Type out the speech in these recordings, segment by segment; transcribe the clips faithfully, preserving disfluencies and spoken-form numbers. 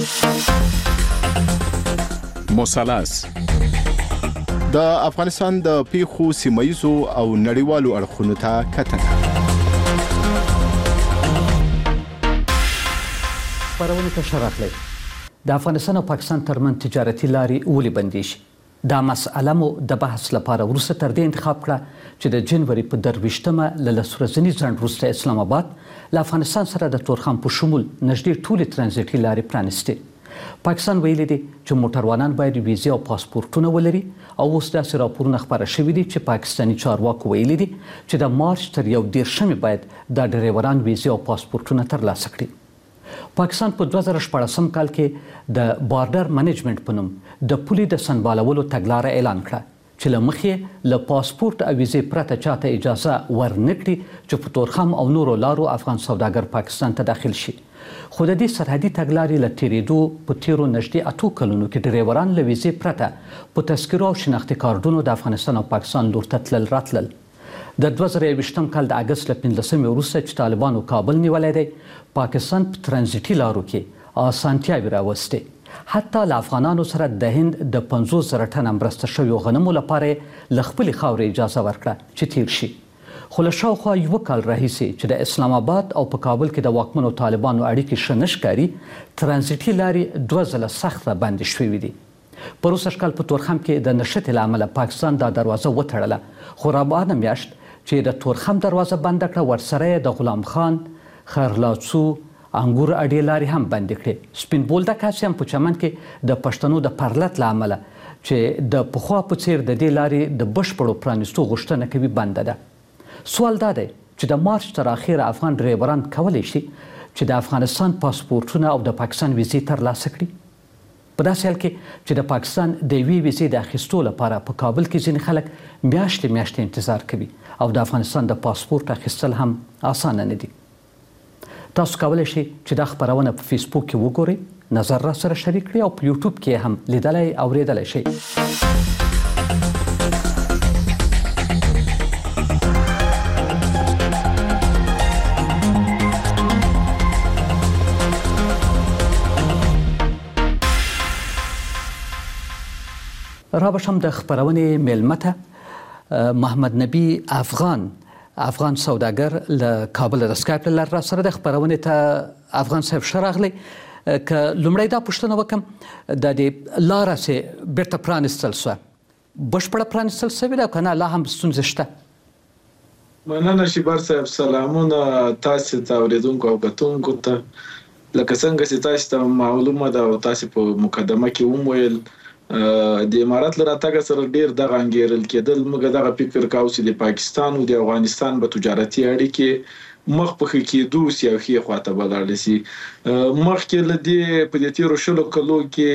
مثلث د افغانستان د پیښو سیمایزو او نړیوالو اړخونو ته کتنه. خبرونه ته شراخلی د افغانستان او پاکستان ترمن تجارتي لارې ولې بندې شي؟ دا مسأله مو د بحث لپاره وروسته تر دې انتخاب کړه چې د جنوري په درویشتمه له لس ورځني ځنډ وروسته اسلام آباد له افغانستان سره د تورخم په شمول نږدې ټولې ترانزیټي لارې پرانیستې. پاکستان ویلي دي چې موټروانان باید ویزې او پاسپورټونه ولري او اوس داسې راپورونه خپاره شوي دي چې پاکستاني چارواکو ویلي دي چې د مارچ تر یو دېرشمې باید دا ډریوران ویزې او پاسپورټونه ترلاسه کړي. پاکستان په دوه زره شپاړسم کال کې د بارډر منیجمنت په نوم د پولې د سنبالولو تګلاره اعلان کړه چې له مخې له پاسپورټ او ویزې پرته چاته اجازه ورنکړي چې په تورخم او نورو لارو افغان سوداګر پاکستان ته داخل شي. خو د دې سرحدي تګلارې له تېرېدو په تیرو نږدې اتو کلونو کې ډریوران له ویزې پرته په تذکرو او شناختي کارډونو د افغانستان او پاکستان لور ته تلل راتلل. د دوه زره یوویشتم کال د اګست له پنځلسمې وروسته چې طالبانو کابل نیولی دی، پاکستان په ترانزیټي لارو کې اسانتیاوې راوستې. حتی له افغانانو سره د هند د پنځوس زره ټنه مرسته شویو غنمو لپاره له خپلې خاورې اجازه ورکړه چې تیر شي. خو له شاوخوا یوه کال راهیسې چې د اسلام آباد او په کابل کې د واکمنو طالبانو اړیکې ښه نه ښکاري، ترانزیټي لارې دوه ځله سخته بندې شوې دي. په روسه کال په تورخم کې د نښتې له امله پاکستان دا دروازه وتړله، خو رابعه میاشت چې د تورخم دروازه بنده کړه، ورسره د غلام خان، خرلاڅو، انګور اډې لارې هم بندې کړې. سپین بولدک هسې هم په چمن کې د پښتنو د پرلت له امله چې د پخوا په څیر د دې لارې د بشپړو پرانیستو غوښتنه کوي بنده ده. سوال دا دی چې د مارچ تر اخره افغان ډریوران کولی شي چې د افغانستان پاسپورټونه او د پاکستان ویزې ترلاسه کړي؟ په داسې حال کې چې د پاکستان د یوې ویزې د اخیستو لپاره په کابل کې ځینې خلک میاشتې میاشتې انتظار کوي او د افغانستان د پاسپورټ اخیستل هم اسانه نه دي. تاسو کولی شئ چې دا خپرونه په فیسبوک کې وګورئ، نظر را سره شریک کړئ او په یوټیوب کې هم لیدلی او اورېدلی شئ. را بشم د خپرونې میلمه ته محمد نبی افغان افغان سوداګر له کابل د سکایپ له لارې راسره د خپرونې ته. افغان صاحب ښه راغلی. که لومړی دا پوښتنه وکړم، د دې لاره چې بیرته پرانیستل شوه بشپړه پرانیستل شوې ده که نه لا هم ستونزې شته؟ مننه شیبر صاحب، سلامونه تاسې ته اورېدونکو او کتونکو ته. لکه څنګه چې تاسې ته معلومه ده او تاسې په مقدمه کې هم ویل، د امارات له راتګه سره ډېر دغه انګېرل کېدل. موږ دغه فکر کاوه چې د پاکستان او د افغانستان به تجارتي اړیکې مخ په ښه کېدو سي او ښې خواته به لاړې سي. مخکې له دې په دې تېرو شلو کلو کې،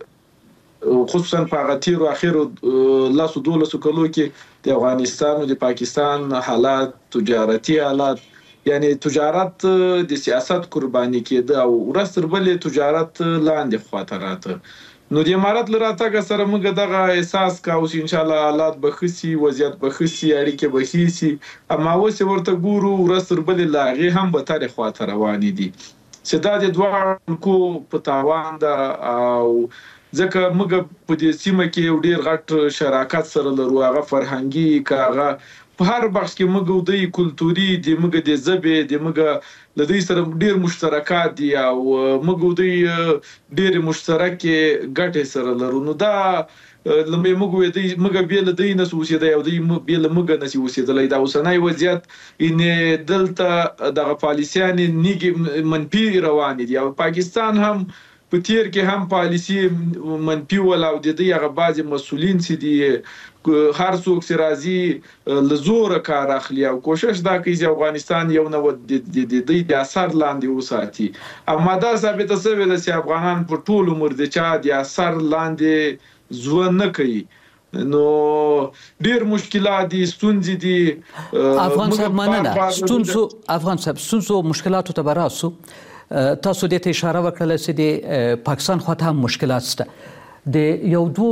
خصوصا په هغه تېرو اخرو لسو دولسو کلو کې د افغانستان او د پاکستان حالات، تجارتي حالات، یعنی تجارت د سیاست قرباني کېده او ورځ تر بلې تجارت لاندې خواته راته. نو د امارات له راتګه سره موږ دغه احساس کاوه چې انشاءالله حالات به ښه سي، وضعیت به ښه سي، اړیکې به ښې سي. اما اوس یې ورته ګورو ورځ تر بلې له هغې هم بدترې خواته روانې دي چې دا د دواړو ملکو په تاوان ده. او ځکه موږ په دې سیمه کې یو ډېر غټ شراکت سره لرو، هغه فرهنګي که هغه په هر بخش کې موږ د کلتوري، د موږ د ژبې، د موږ له دوی سره ډېر مشترکات دي او موږ دوی ډېرې مشترکې ګټې سره لرو. نو دا لومړی موږ موږ بې له دوی نسو اوسېدی او دوی بې له موږ نسي اوسېدلی. دا اوسنی وضعیت یعنې دلته دغه پالیسیانې نیږې منفي روانې دي او پاکستان هم په تیر کې هم پالیسي منفي ول او د دوی هغه بعضې مسؤلین چې دي هر څوک چې راځي له زوره کار اخلي او کوشش دا کوي چې افغانستان یو نوع د دوی د اثر لاندې وساتي. اما دا ثابته شوې ده چې افغانان په ټول عمر د چا د اثر لاندې ژوند نه کوي. نو ډېر مشکلات دي، ستونزې دي. افغان صاحب مننه. ستونزو افغان صاحب ستونزو مشکلاتو ته به راسو. تاسو دې ته اشاره وکړله چې د پاکستان خواته هم مشکلات شته. د یو دوه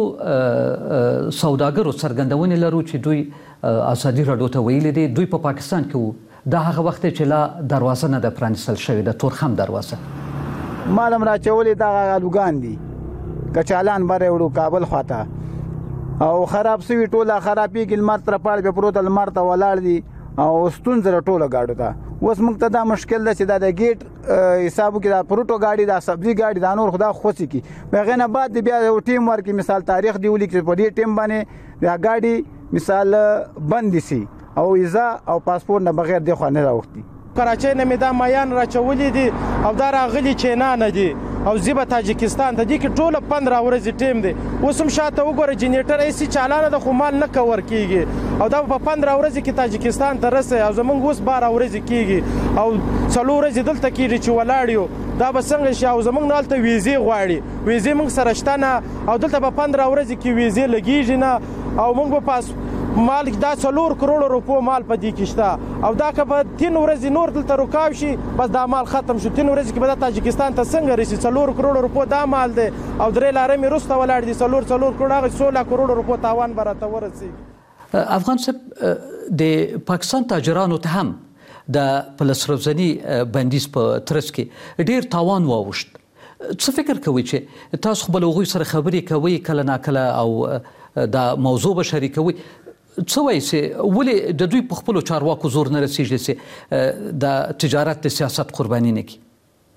سوداګرو څرګندونې لرو چې دوی ازادي راډیو ته ویلي دي دوی په پاکستان کې وو. دا هغه وخت چې لا دروازه نه ده پرانیستل شوې، د تورخم دروازه. مالم راچولې دغه الوګان دي کچالان بره وړو کابل خواته او خراب سوي ټوله خرابېږي لمر تر پاړ به پروت لمر ته ولاړ دي او ستونزه ټوله گاډو ته اوس موږ ته دا مشکل ده چې دا د ګیټ حسابو کې دا پروټو گاډي دا سبزي گاډي دا نور خدا خوسي کی بغه نه بعد بیا یو ټیم ورکی مثال تاریخ دی ولي چې په دې ټیم باندې دا گاډي مثال بند سي او ویزا او پاسپورت نه بغیر د خو نه راوختي کراچۍ نه مې دا مایان راچولې دي او دا راغلي چینا نه دي او زیبه تاجکستان ته دي کې ټوله پندرہ ورځې ټیم دی اوس هم شاته وګوره جنریټر ایسي چالانه د خو مال نه کور کیږي او دا په پندرہ ورځې کې تاجکستان ته رسي او زمونږ اوس بارہ ورځې کیږي او څلور ورځې دلته کیږي چې ولاړ یو دا به څنګه شي او زمونږ نه هلته ویزې غواړي ویزې موږ سره شته نه او دلته په پندرہ ورځې کې ویزې لګیږي نه او موږ به پاس مال دا څلور کروڑ روپو مال په دې کې شته او دا که به تین ورځې نور دلته رکاو شي بس دا مال ختم شو تین ورځې کې به دا تاجکستان ته څنګه رسي څلور کروڑ روپو دا مال دی او درې لارې مې وروسته ولاړ دي څلور څلور کروڑ هغه سوله کروڑ روپو تاوان به راته ورسېږي. افغان صاحب د پاکستان تاجرانو ته هم د پلسروزني بندیز په ترڅ کې ډېر تاوان واوښت. څه فکر کوئ چې تاسو خپل هغوی سره خبرې کوئ کله ناکله او دا موضوع به شریکوئ څه وایي چې ولې د دوی په خپلو چارواکو زور نه رسېږي چې د تجارت د سیاست قرباني نه کړي؟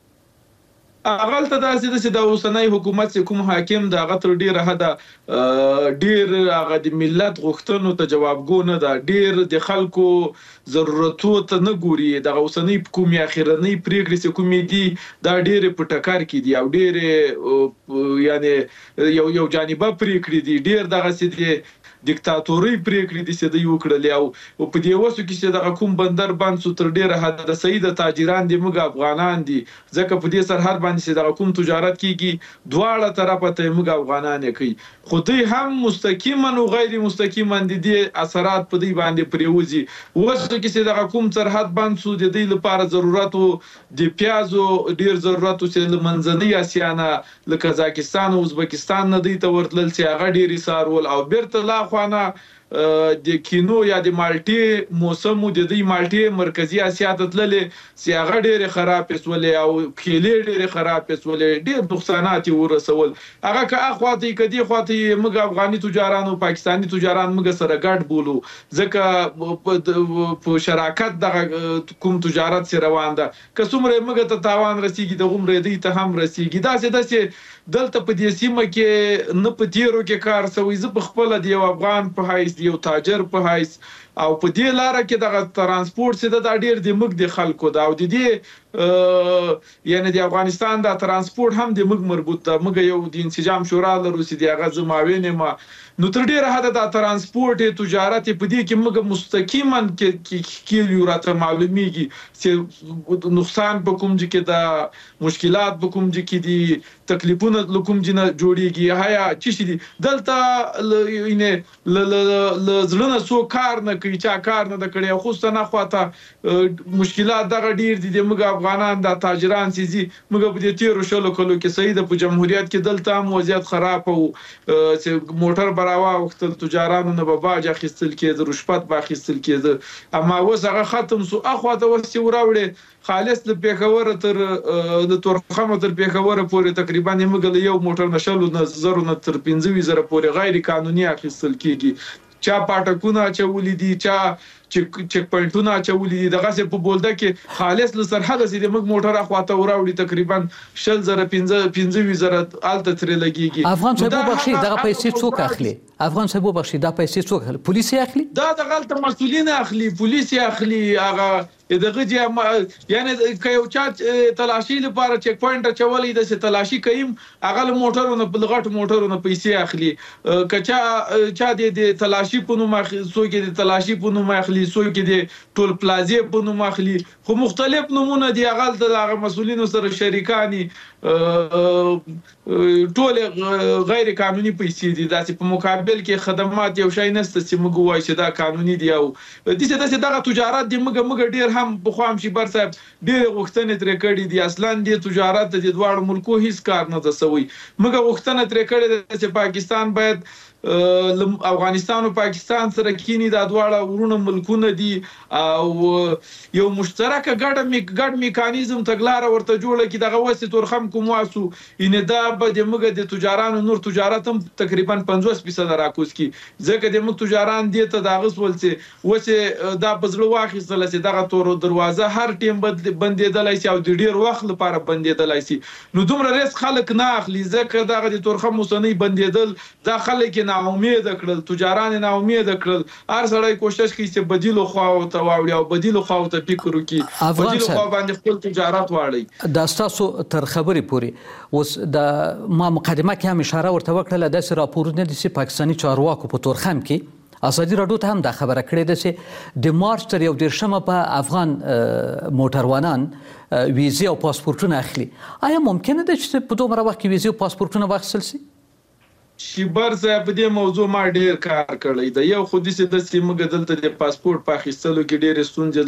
هغلته داسې ده چې د اوسنی حکومت چې کوم حاکم د هغه تر ډېره حده ډېر هغه د ملت غوښتنو ته جوابګو نه ده ډېر د خلکو ضرورتو ته نه ګوري دغه اوسنۍ کومې اخرنۍ پرېکړې چې کومې دي دا ډېرې په ټکر کې دي او ډېرې یعنې یو یو جانبه پرېکړې دي ډېر دغسې دي دیکتاتوري پرېکړې دي چې دوی وکړلې او په دې وسو کې چې دغه کوم بندر بند سو تر ډېره حده د صحیح د تاجران دي موږ افغانان دي ځکه په دې سرحد باندې چې دغه کوم تجارت کیږي دواړه طرفه ته موږ افغانان یې کوي خو دوی هم مستقیما او غیر مستقیما د دې اثرات په دوی باندې پرېوځي وسو کې چې دغه کوم سرحد بند سو د دې لپاره ضرورت د پیازو ډېر ضرورت چې له منځنۍ اسیا نه له قزاقستان او ازبکستان نه دوی ته ورتلل چې هغه ډېرې سارول او بیرته لا خوانه د کینو یا د مالټې موسم د دې مالټې مرکزی اسیا ته تللې چې هغه ډېرې خرابې سولې او کیلې ډېرې خرابې سولې ډېر نقصانات یې ورسول هغه که اخواته که دې خواته موږ افغاني تجاران او پاکستاني تجاران موږ سره ګډ بولو ځکه په شراکت دغه کوم تجارت سره روان ده که څومره موږ ته تاوان رسیږي دغومره دوی ته هم رسیږي داسې داسې دلته په دې سیمه کې نه په تیرو کې کار سوی زه په خپله د یو افغان په حیث یو تاجر په حیث او په دې لاره کې دغه ترانسپورت چې دا ډېر د موږ د خلکو دا او د دې یعنی د افغانستان د ترانسپورت هم د موږ مربوط ده موږ یو د انسجام شورا لرو چې د هغه زه معاون یم نو تر ډېره حده د ترانسپورت تجارت په دې کې موږ مستقیما کې یو راته معلومیږي چې نقصان په کوم ځای کې د مشکلات په کوم ځای کې دي تکلیفونه له کوم ځای نه جوړیږي هيا چې شي دي دلته یعنې ل زړه نه سو کار نه کوي چا کار نه کړي خو ستنه خواته مشکلات دغه ډیر دي موږ افغانان د تاجران سيزي موږ په دې تیرو شلو کلو کې سید په جمهوریت کې دلته هم وضعیت خراب او چې موټر براوا وخت تجارانو نه به باج اخیستل کېده رشوت به اخیستل کېده اما اوس هغه ختم سو اخوا ته اوس وراوړي خالص د پیښور تر د تورخم تر پیښور پورې تقریبا موږ یو موټر نشلو نه زرو نه تر پنځه زره پورې غیر قانوني اخیستل کېږي چا پاټکونه چولې دي چا چک چک پوینټونه چولې دي دغه څه په بولده کې خالص له سرحد سي د موږ موټر اخواته وراوړي تقریبا شل زره پنځه پنځه زره الته تر لګيږي افغان صاحب بخشي دغه پیسې څوک اخلي افغان صاحب بخشي دا پیسې څوک اخلي پولیس اخلي دا د غلط مسؤلین اخلي پولیس اخلي هغه دغه چې یعنی که یو چا تلاشي لپاره چک پوینټ چولې د تلاشي کوي هغه موټرونه په لغټ موټرونه پیسې اخلي کچا چا د تلاشي په نوم اخلي څوک د تلاشي په نوم اخلي څوک د ټول پلازې په نوم اخلي خو مختلف نمونه دي هغه د هغه مسؤلینو سره شریکانی ټول غیر قانوني پیسې دي داسې په مقابل کې خدمات یو شای نسته چې موږ وایو چې دا قانوني دی او د دې دغه تجارت دی موږ موږ ډیر هم بخوا هم شي بر صاحب ډیر غوښتنې ترې کړې دي اصلا د تجارت د دواړو ملکو هیڅ کار نه ده سوی موږ غوښتنه ترې کړې ده چې پاکستان باید افغانستان او پاکستان سره کینی دا دواړه ورونه ملکونه دي او یو مشترکه ګډه ګډ میکانیزم تګلاره ورته جوړه کی دغه وسه تورخم کوم واسو ان دا به د موږ د تجارانو نور تجارت هم تقریبا پنځوس فیصد راکوس کی ځکه د موږ تجاران دي ته دا غسول چې وسه دا بزړه واخیستل چې دغه تور دروازه هر ټیم بندیدلای شي او د ډیر وخت لپاره بندیدلای شي نو دومره ریس خلک نه اخلي ځکه دغه د تورخم اوسنۍ بندیدل دا خلک نه امید کړل تجاران نه امید کړل هر سړی کوشش کوي چې بدیلو خو او ته واوړي او بدیلو خو ته فکر وکړي بدیلو خو باندې خپل تجارت واړي دا تاسو تر خبرې پوري اوس د ما مقدمه کې هم اشاره ورته وکړه د راپورونه د پاکستاني چارواکو په تورخم کې ازادي راډیو ته هم دا خبره کړې ده چې د مارچ تر یو دیرشمه په افغان موټروانان ویزې او پاسپورتونه اخلي آیا ممکنه ده چې په دومره وخت کې ویزې او پاسپورتونه واخیستل شي شیبر صاحب په دې موضوع ما ډیر کار کړی دی یو خو دې د سیمه دلته د پاسپورت په اخیستلو کې ډیر ستونزې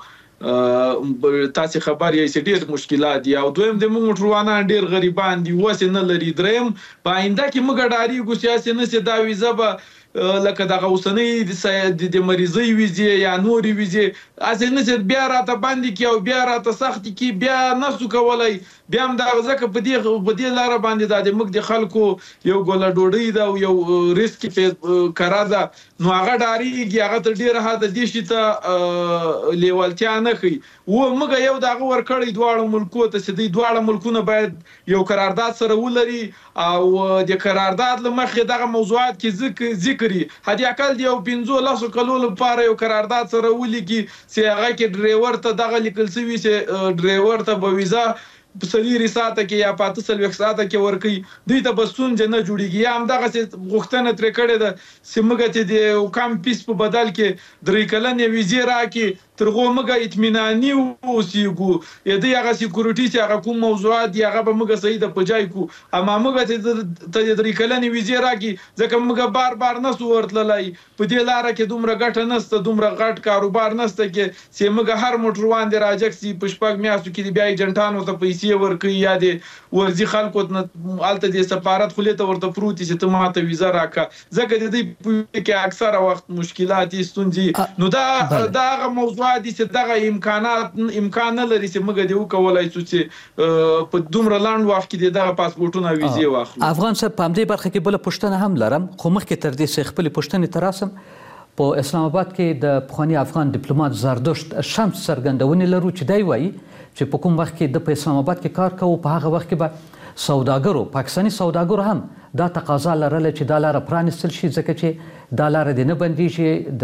لرو تاسو خبر یې چې ډیر مشکلات دي او دویم د موټروانان ډیر غریبان دي وسه نه لري دریم په آینده کې موږ ډاریږو سیاسي نه سي دا ویزه به لکه دغه اوسنۍ د مریضۍ ویزې یا نورې ویزې اصل نه بیا راته باندې کی او بیا راته سخت کی بیا نسو کولای بیا هم دا ځکه په دې په دې لار باندې د موږ د خلکو یو ګوله ډوډۍ دا یو ریسک کرا ده نو هغه ډاریږي هغه تر ډیره حد دي چې ته لیوالتیا نه کوي و موږ یو دغه ورکړی دواړو ملکو ته چې دوی دواړه ملکونه باید یو قرارداد سره ولري او د قرارداد لمخې دغه موضوعات کې ذکر هدي اقل دی او پنځو لاسو کلو لپاره یو قرارداد سره ولګي چې هغه کې ډرایور ته دغه لیکل شوی چې ډرایور ته به ویزا په سلیری ساعته کې یا پاته سلوي ساعته کې ورکي دوی ته بسون جن جوړیږي یا هم دغه غوښتنه تر کړه د سیمګه ته د کم پیس په بدل کې درې کلنې ویزې راکې ترغه موږ اطمیناني اوسېګو یا د هغه سکیورټي چې هغه کوم موضوعات دی هغه به موږ صحیح د پجای کو اما موږ ته د درې کلنې ویزې راکې ځکه موږ بار بار نسو ورتللای په دې لار کې دومره ګټه نسته دومره غټ کاروبار نسته کې چې موږ هر موټروان دی راځي چې پښپاک میاسو کې بیا ایجنټانو ته پیسې ورکي یا د ورزي خلکو الته د سفارت خلیته ورته پروتي چې ته ماته ویزا راکا ځکه د دې کې اکثره وخت مشکلات ستونزې نو دا دا موضوع دي چې دغه امکانات امکان نه لري چې موږ دی وکولای چې په دومره لاند وخت کې دغه پاسپورتونه ویزې واخلو افغان صاحب په دې برخه کې بل پښتنه هم لرم خو مخکې تر دې چې خپل پښتنې تراسم په اسلام آباد کې د پخوانی افغان ډیپلوماټ زردشت شمس څرګندونې لرو چې دی وایي چې په کوم وخت کې د په اسلام آباد کې کار کوو په هغه وخت کې به سوداګرو پاکستاني سوداګرو هم دا تقاضا لرله چې دا لاره پرانیستل شي ځکه چې دا لاره دې نه بندیږي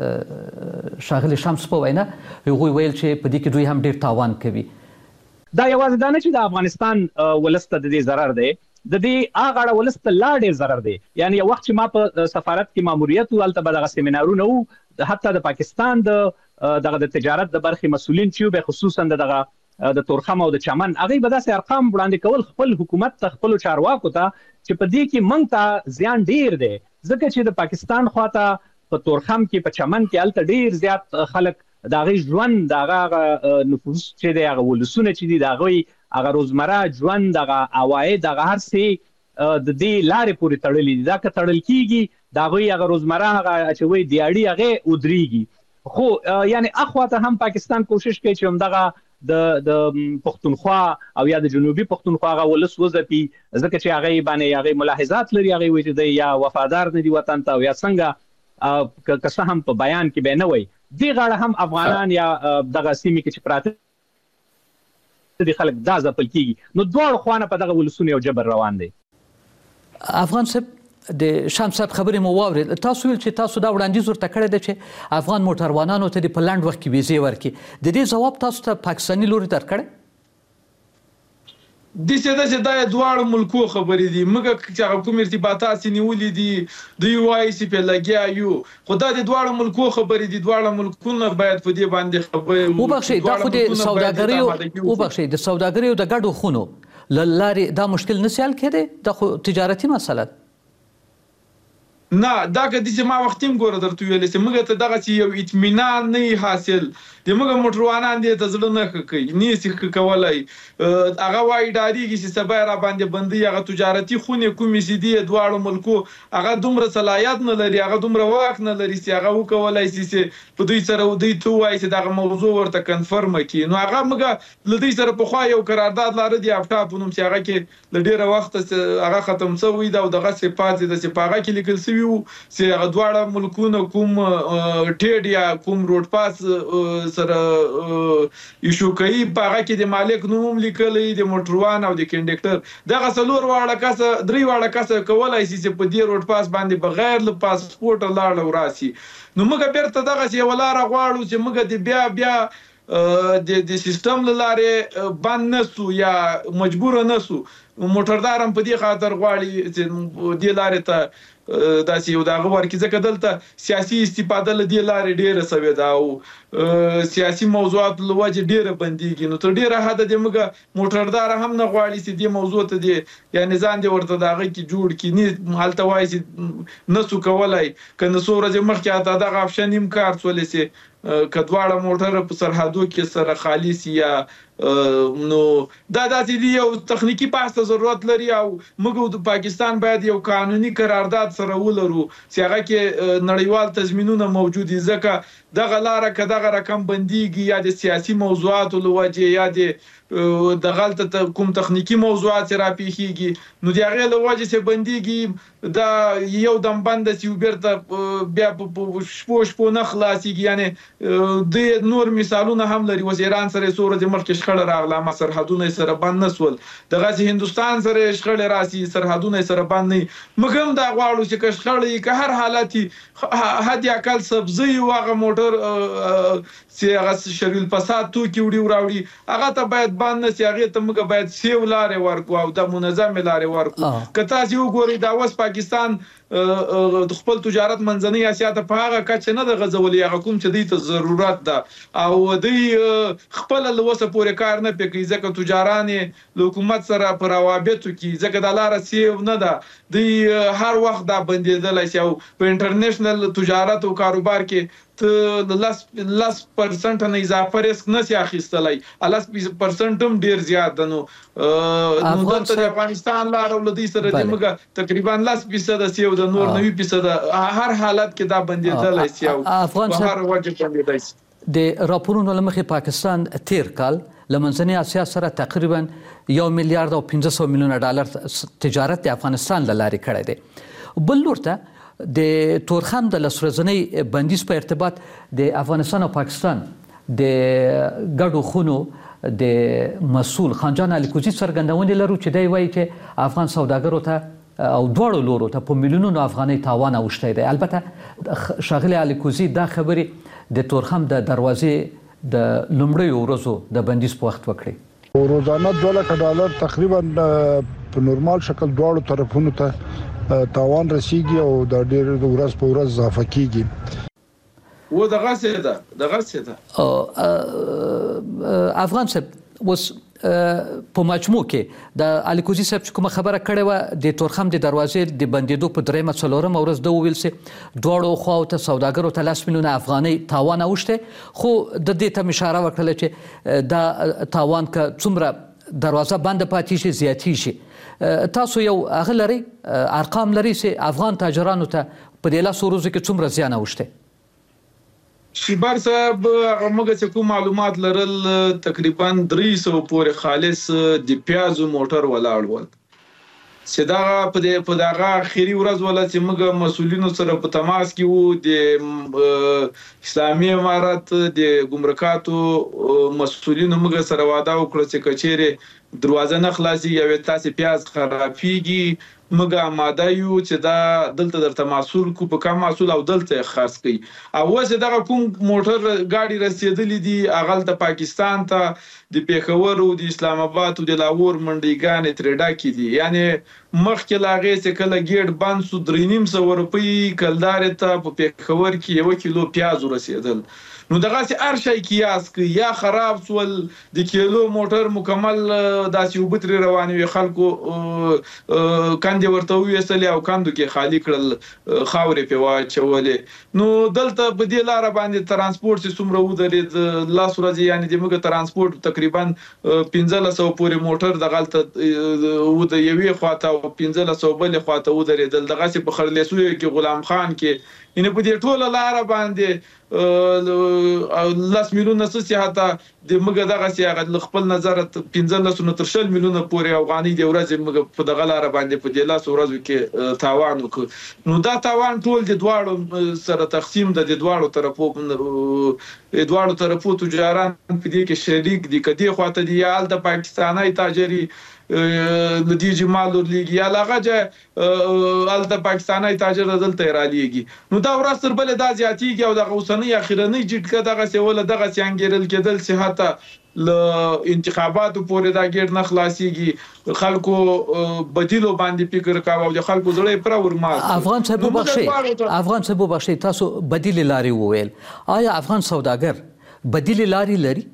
د ښاغلي شمس په وینا هغوی ویل چې په دې کې دوی هم ډېر تاوان کوي دا یوازې دا نه چې د افغانستان ولس ته د دې ضرر دی د دې هغه اړه ولس ته لا ډېر ضرر دی یعنی یو وخت چې ما په سفارت کې ماموریت و هلته به دغه سیمینارونه وو حتی د پاکستان د دغه د تجارت د برخې مسؤلین چې به خصوصا دغه د تورخم او د چمن هغه به داسې ارقام وړاندې کول خپل حکومت ته خپل چارواکو ته چې په دې کې موږ ته زیان ډیر دی ځکه چې د پاکستان خواته په تورخم کې په چمن کې الته ډیر زیات خلک د هغوی ژوند د هغه نفوس چې دی هغه ولسونه چې دي د هغوی هغه روزمره ژوند دغه عواید دغه هر څه د دې لارې پورې تړلي دي دا که تړل کېږي د هغوی هغه روزمره هغه اچوي دیاړي هغې ودرېږي خو یعنی اخواته هم پاکستان کوشش کوي چې همدغه د د پښتونخوا او یا د جنوبي پښتونخوا هغه ولس وځپي ځکه چې هغوی باندې هغوی ملاحظات لري هغوی وایي چې دی یا وفادار نه دي وطن ته او یا څنګه که څه هم په بیان کې به نه وایي دې غاړه هم افغانان یا دغه سیمې کې چې پراته دي خلک دا ځپل کېږي نو دواړو خوانه په دغه ولسونو یو جبر روان دی افغان صاحب د شمس صاحب خبرې مو واورېد تاسو ویل چې تاسو دا وړاندیز ورته کړی دی چې افغان موټروانانو ته د په لنډ وخت کې ویزې ورکړي د دې ځواب تاسو ته پاکستاني لوري درکړی دسه دسه دا دواړو ملکو خبرې دي موږ چې هغه کوم ارتباطات نیولې دي دوی وایي چې په لګیا یو خدای د دواړو ملکو خبرې دي دواړو ملکونه باید په دې باندې خبرې وبخښئ دا خو د سوداګرۍ وبخښئ د سوداګرۍ او د ګډو خونو له لارې دا مشکل نه سي حل کېدی دا خو تجارتي مسله ده نه دا که داسې ما وختي هم ګوره درته ویلې چې موږ ته دغسې یو اطمینان نه حاصل د موږ موټروانان دې ته زړه نه ښه کوي نه یې ښه کولی هغه وایي ډارېږي چې سبا یې راباندې بندوي هغه تجارتي خونې کومې چې دي دواړو ملکو هغه دومره صلاحیت نه لري هغه دومره واک نه لري چې هغه وکولی شي چې په دوی سره دوی ته ووایي چې دغه موضوع ورته کنفرمه کړي نو هغه موږ له دوی سره پخوا یو قرارداد لاره دی افټا په نوم چې هغه کې له ډېره وخته هغه ختم شوی ده او دغسې پاتې ده چې په هغه کې لیکل شوي وو چې هغه دواړه ملکونه کوم ټیډ یا کوم روډ پاس سره ایشو کوي په هغه کې د مالک نوم هم لیکلی د موټروان او د کنډکټر دغه څلور واړه کسه درې واړه کسه کولی شي چې په دې روډ پاس باندې بغیر له پاسپورټه لاړه او راسي نو موږ بیرته دغسې یوه لاره غواړو چې موږ د بیا بیا د سیستم له لارې بند نه سو یا مجبوره نه سو موټردار هم په دې خاطر غواړي چې دې لارې ته داسې یو د هغه ورکړي ځکه دلته سیاسي استفاده له دې لارې ډېره سوې ده او سیاسي موضوعاتو له وجې ډېره بندېږي نو تر ډېره حده دې موږ موټردار هم نه غواړي چې دې موضوع ته دې یعنې ځان دې ورته د هغه کې جوړ کړي نه هلته وایي چې نه سو کولی که نه څو ورځې مخکې حتی دغه آپشن هم کار شولی چې که دواړه موټره په سرحدو کې سره خالي سي یا نو دا داسې دي یو تخنیکي بحث ته ضرورت لري او موږ د پاکستان باید یو قانوني قرارداد سره ولرو چې هغه کې نړیوال تضمینونه موجود دي ځکه دغه لاره که دغه رقم بندیږي یا د سیاسي موضوعاتو له وجې یا د دغلته کوم تخنیکي موضوعات چې راپېښېږي نو د هغې له وجې چې بندیږي دا یو دم بنده چې بیرته بیا په شپو شپو نه خلاصېږي یعنې د نور مثالونه هم لري اوس ایران سره یې څو ورځې مخکې شخړه راغله اما سرحدونه یې سره بند نه سول دغسې هندوستان سره یې شخړې راسي سرحدونه یې سره بند نه وي موږ هم دا غواړو چې که شخړه وي که هر حالت وي حد اقل سبزه وي هغه موټر چې هغه شریل فساد توکي وړي وراوړي هغه ته باید بند نه سي هغې ته موږ باید سیو لارې ورکړو او د منظمې لارې ورکړو که تاسې وګورئ دا اوس پاکستان د خپل تجارت منځنۍ اسیا ته په هغه کچه نه ده غځولی هغه کوم چې دوی ته ضرورت ده او دوی خپله له اوسه پورې کار نه پرې کوي ځکه تجاران یې له حکومت سره په روابطو کې ځکه دا لاره سیو نه ده دوی هر وخت دا بندېدلی شي او په انټرنیشنل تجارت او کاروبار کې ته لس لس پرسنټ نه اضافه ریسک نه سي اخیستلی لس پرسنټ هم ډېر زیات ده نو نو دلته د افغانستان لاره له دوی سره د موږ تقریبا لس فیصده سي او د نور نوي فیصده هر حالت کې دا بندېدلی سي او په هر وجه بندېدلی سي د راپورونو له مخې پاکستان تیر کال له منځنۍ اسیا سره تقریبا یو میلیارډ او پنځه سوه میلیونه ډالر تجارت د افغانستان له لارې کړی دی بل لور ته د تورخم د لس ورځنۍ بندیز په ارتباط د افغانستان او پاکستان د ګډو خونو د مسؤل خانجان الیکوزي څرګندونې لرو چې دی وایي چې افغان سوداګرو ته او دواړو لورو ته په میلیونونو افغانۍ تاوان اوښتی دی البته ښاغلي الیکوزي دا خبرې د تورخم د دروازې د لومړیو ورځو د بندیز په وخت وکړي روزانه دوه لکه ډالر تقریبا په نورمال شکل دواړو طرفونو ته تاوان رسیږي او د ډېر ورځ په ورځ اضافه کیږي و دغسې ده دغسې ده افغان صاحب اوس په مجموع کې د الیکوزي صاحب چې کومه خبره کړې وه د تورخم د دروازې د بندېدو په دریمه څلورمه ورځ ده وویل چې دواړو خواو ته سوداګرو ته لس میلیونه افغانۍ تاوان اوښتی خو د دې ته م اشاره وکړله چې دا تاوان که څومره دروازه بنده پاتې شي زیاتېږي تاسو یو هغه لرئ ارقام لرئ چې افغان تاجرانو ته په دې لسو ورځو کې څومره زیان اوښتی شیبر صاحب هغه موږ چې کوم معلومات لرل تقریبا درې سوه پورې خالص د پیازو موټر ولاړ ول چې دغه په دې په دغه اخري ورځ ولا چې موږ مسؤلینو سره په تماس کې وو د اسلامي امارت د ګمرکاتو مسؤلینو موږ سره وعده وکړه چې کچېرې دروازه نه خلاصي یا تاسې پیاز خرابېږي موږ آماده یو چې دا دلته درته محصول کو په کم محصول او دلته خرڅ کړي او اوس دغه کوم موټر ګاډي رسېدلي دي هغلته پاکستان ته د پېښور او د اسلام آباد او د لاهور منډیګانې ترې ډکې دي یعنې مخکې لا هغې چې کله ګیټ بند سو درې نیم سوه روپۍ کلدارې ته په پېښور کې یوه کیلو پیاز ورسېدل. نو دغسې هر شی قیاس کوي، یا خراب سول د کیلو موټر مکمل داسې اوبه ترې روانې وي، خلکو کندې ورته وویستلې او کندو کې خالي کړل، خاورې پرې واچولې. نو دلته په دې لاره باندې ترانسپورټ چې څومره ودرېد، لس ورځې یعنې د موږ ترانسپورټ تقریبا پنځلس سوه پورې موټر دغلته د یوې خواته او پنځلس سوه بلې خواته ودرېدل. دغسې په خرلیسویو کې، غلام خان کې، یعنې په دې ټوله لاره باندې لس میلیونه څه حتی د موږ دغسې هغه له خپل نظره پنځلس نه تر شل میلیونه پورې افغانۍ د ورځې موږ په دغه لاره باندې په دې لسو ورځو کې تاوان وکړ. نو دا تاوان ټول د دواړو سره تقسیم ده، د دواړو طرفو د دواړو طرفو تجاران په دې کې شریک دي، که دې خواته دي یا هلته پاکستانی تاجري د دې جمال ورلیږي، یا له هغه ځایه هلته پاکستانی تاجر دلته یې رالیږي. نو دا ورځ تر بلې دا زیاتېږي او دغه اوسنۍ اخرنۍ جټکه دغسې وله دغسې انګېرل کېدل چې حتی له انتخاباتو پورې دا ګیټ نه خلاصېږي. خلکو بدیلو باندې فکر کاوه او د خلکو زړه یې پوره ورمات. افغان صاحب وبخښئ، افغان صاحب وبخښئ، تاسو بدیلې لارې وویل، آیا افغان سوداګر بدیلې لارې لري؟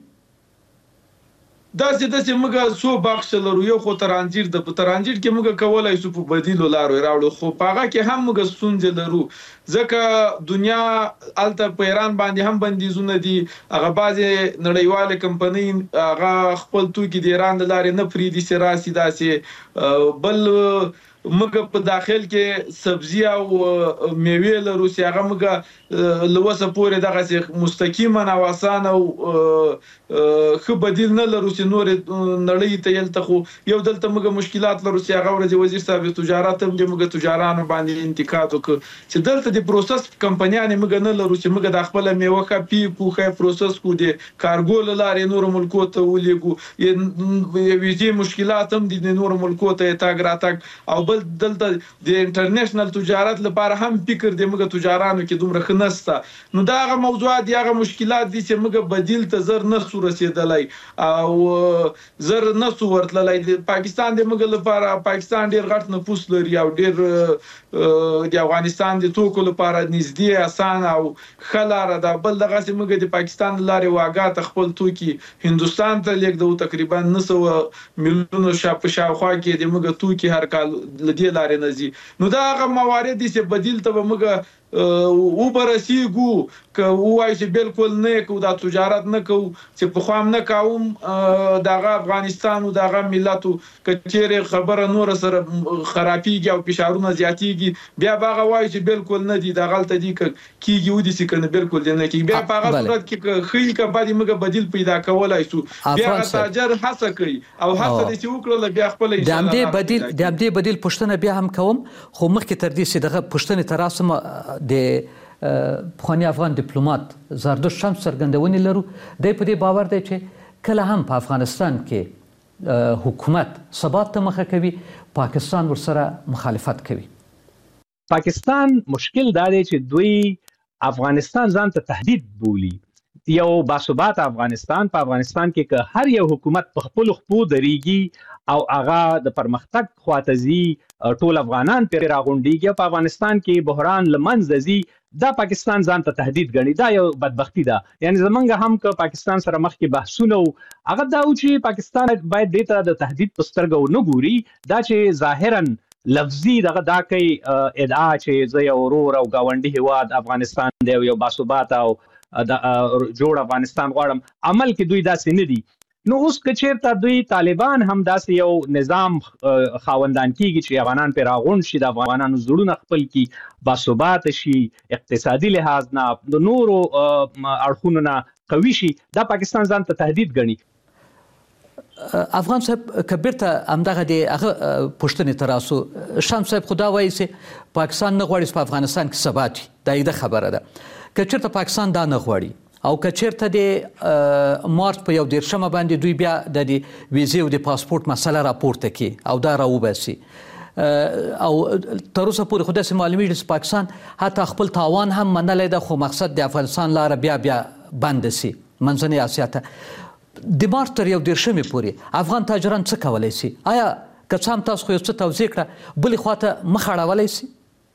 داسې داسې موږ څو بخشه لرو. یو خو ترانزیټ ده، په ترانزیټ کې موږ کولی شو په بدیلو لارو یې راوړو، خو په هغه کې هم موږ ستونزې لرو، ځکه دنیا هلته په ایران باندې هم بندیزونه دي. هغه بعضې نړیوالې کمپنۍ هغه خپل توکي د ایران د لارې نه پرېږدي چې راسي داسې. بل موږ په داخل کې سبزي او میوې لرو چې هغه موږ له وسه پورې دغسې مستقیما او اسانه او ښه بدیل نه لرو چې نورې نړۍ ته هلته. خو یو دلته موږ مشکلات لرو چې هغه ورځې وزیر صاحب د تجارت هم د موږ تجارانو باندې انتقاد وکړ چې دلته د پروسس کمپنیانې موږ نه لرو چې موږ د خپله میوه ښه پیکو، ښه پروسس کړو، د کارګو له لارې نورو ملکو ته ولېږو. یوې مشکلات هم دي د نورو ملکو ته تګ راتګ. او بل دلته د انټرنیشنل تجارت لپاره هم فکر د موږ تجارانو کې دومره ښه نشته. نو دا هغه موضوعات دي، هغه مشکلات دي چې موږ بدیل ته زر نه سو رسېدلی او زر نه سو ورتللی. پاکستان د موږ لپاره، پاکستان ډېر غټ نفوس لري او ډېر د افغانستان د توکو لپاره نږدې، اسانه او ښه لاره ده. بل دغسې موږ د پاکستان له لارې واګا ته خپل توکي هندوستان ته لېږدوو، تقریبا نه سوه میلیونو په شاوخوا کې د موږ توکي هر کال له دې لارې نه ځي. نو دا هغه موارد دي چې بدیل ته به موږ وبرسېږو، که ووایو چې بالکل نه یې کوو، دا تجارت نه کوو چې پخوا هم نه کوم. دغه افغانستان او دغه ملت که چیرې خبره نوره سره خرابېږي او فشارونه زیاتېږي، بیا به هغه وایو چې بالکل نه دي، دغلته دي، که کېږي ودیسي که نه بالکل دې نه کېږي. بیا په هغه صورت کې که ښه که بد موږ بدیل پیدا کولی شو. بیا هغه تاجر هڅه کوي او هڅه دې چې وکړله بیا خپله د همدې بدیل د همدې بدیل پوښتنه بیا هم کوم، خو مخکې تر دې چې دغه پوښتنې ته راسم، د پخواني افغان ډیپلومات زردشت شمس څرګندونې لرو. دی په دې باور دی چې کله هم په افغانستان کې حکومت ثبات ته مخه کوي، پاکستان ورسره مخالفت کوي. پاکستان مشکل دا دی چې دوی افغانستان ځان ته تهدید بولي. یو باثبات افغانستان، په افغانستان کې که هر یو حکومت په خپلو خپو درېږي او هغه د پرمختګ خواته ځي، ټول افغانان پرې راغونډېږي، په افغانستان کې بحران له منځه ځي، دا پاکستان ځان ته تهدید ګڼي. دا یو بدبختي ده. یعنې زمونږ هم که پاکستان سره مخکې بحثونه و، هغه دا و چې پاکستان باید دې ته د تهدید په سترګه ونه ګوري. دا چې ظاهراً لفظي دغه دا کوي ادعا چې زه یو ورور او ګاونډي هیواد افغانستان دی او یو باثباته او جوړ افغانستان غواړم، عمل کې دوی داسې نه دي. نو اوس که چېرته دوی طالبان هم داسې یو نظام خاوندان کېږي چې افغانان پرې راغونډ شي، د افغانانو زړونه خپل کړي، باثباته شي، اقتصادي لحاظ نه د نورو اړخونو نه قوي شي، دا پاکستان ځان ته تهدید ګڼي. افغان صاحب که بیرته همدغه د هغه پوښتنې ته راسو، شمس صاحب خو دا وایي چې پاکستان نه غواړي چې په افغانستان کې ثبات وي، دا یې خبره ده. که چېرته پاکستان دا نه غواړي او که چېرته د مارچ په یو دېرشمه باندې دوی بیا د ویزې او د پاسپورټ مسله راپورته کړي او دا راوباسي، او تر اوسه پورې خو داسې معلومیږي چې پاکستان حتی خپل تاوان هم منلی ده، خو مقصد د افغانستان لاره بیا بیا بنده سي منځنۍ اسیا ته. د مارچ تر یو دېرشمې پورې افغان تاجران څه کولی سي؟ آیا که څه هم تاسو خو یو څه توضیح کړه بلې خواته مخ اړولی سي؟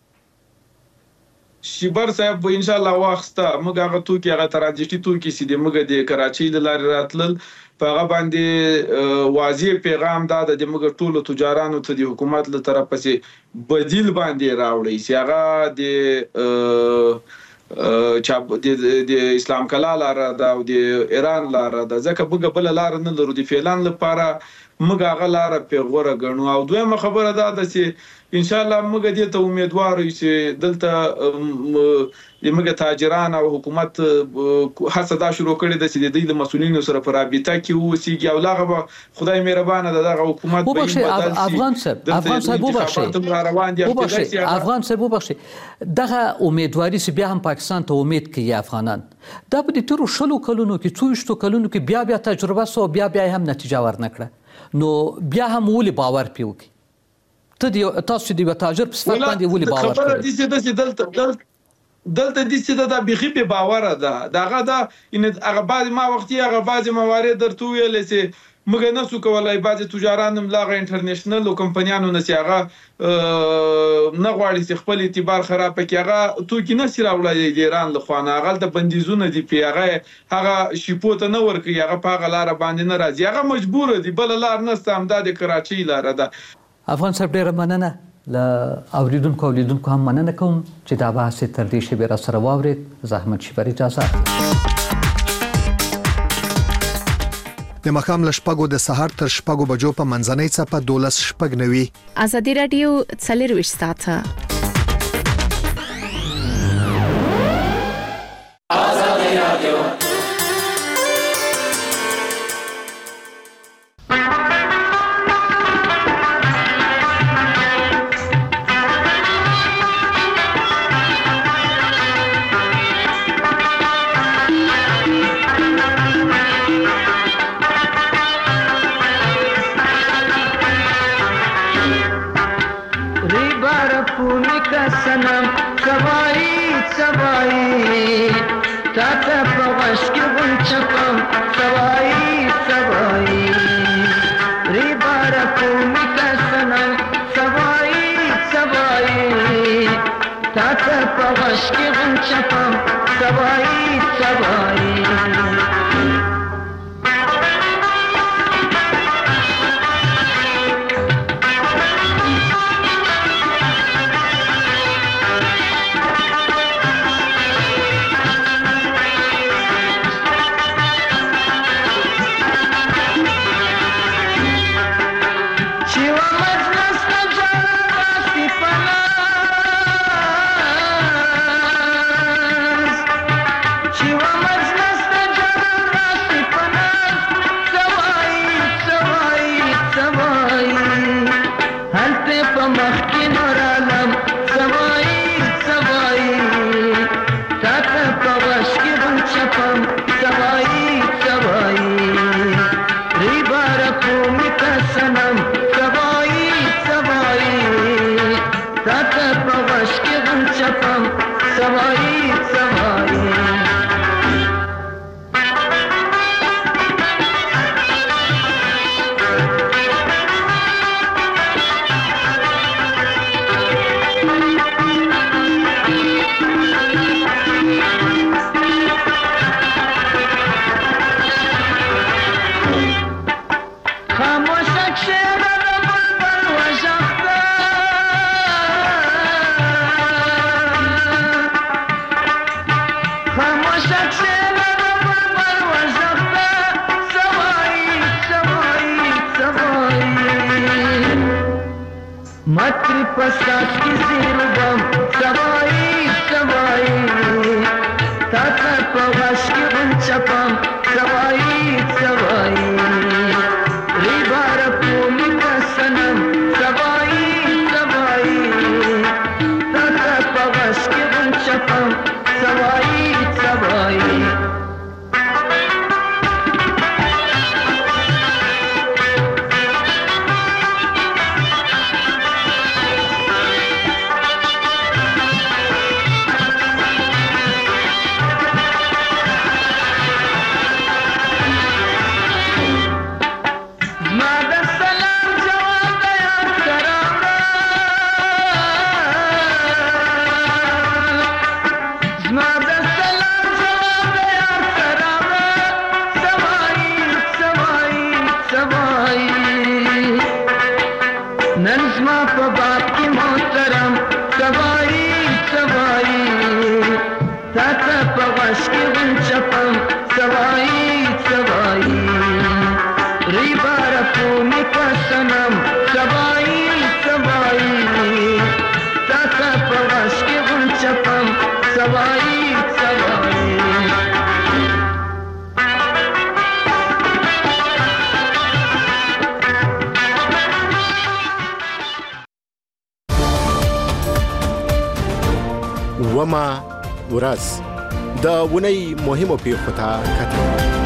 شیبر صاحب ان شاء الله واخسته موږ هغه توکي هغه ترانزیټي توکي سي د موږ د کراچۍ د لارې راتلل په هغه باندې واضح پیغام دا د موږ ټولو تجارانو ته د حکومت له طرفه سي بدیل باندې راوړي سي هغه د چا د اسلام کلا لاره دا او د ایران لاره دا ځکه موږ بل لاره نه لرو د فعلان لپاره موږ هغه لاره پیغوره ګڼو او دویمه خبره دا ده چې ان شاء الله موږ دې ته امیدوار یو چې دلته موږ تاجران او حکومت هڅه دا شروع کړې ده چې د دې مسؤلینو سره په رابطه کې اوسېږي او هغه خدای مهربانه ده دغه حکومت به بدل شي. افغان صاحب افغان صاحب وبخښئ افغان صاحب وبخښئ دغه امیدواري چې بیا هم پاکستان ته امید کوي افغانان دا په دې تیرو شلو کلونو کې څو ویشتو کلونو کې بیا بیا تجربه سو بیا بیا هم نتیجه ورنکړه نو بیا هم ولې باور پې وکړي؟ ته د تاسو د یوه تاجر په صفت باندې ولې باور خبره دې چې داسې دلته دلته دې چې دا بیخي بې باوره ده دغه دا هغه بعضې ما وختي هغه بعضې موارد درته وویلې چې موږ نه سو کولی بعضې تجاران هم له هغه انټرنیشنلو کمپنیانو نه چې هغه نه غواړي چې خپل اعتبار خراب کړي هغه توکي نه سي راوړی د ایران له خوا نه هغه هلته بندیزونه دي پې هغه هغه شیپو ته نه ورکوي هغه په هغه لاره باندې نه راځي هغه مجبوره دي بله لار نشته همدا د کراچۍ لاره ده. افغان صاحب ډېره مننه له اوریدونکو او لیدونکو هم مننه کوم چې دا بحث تر دې شیبې راسره واورېد. زه احمد شیبر اجازه د ماښام له شپږو د سهار تر شپږو بجو په منځنۍ څپه دولس شپږ نوي ازادي راډیو څلرویشت ساعته ازادي راډیو سنم سوایی سوایی تاتا پغش کی غنچپم سوایی سوایی ری بارا کومی کا سنم سوایی سوایی تاتا پغش کی غنچپم سوایی سوایی बाप की मोहतरम सवाई सवाई ताता पवाश की गुंचपम सवाई सवाई रिबार पूमी का सनम सवाई सवाई ताता पवाश की गुंचपम सवाई सवाई وما ورځ د ونی مهمو پیښو ته کتل.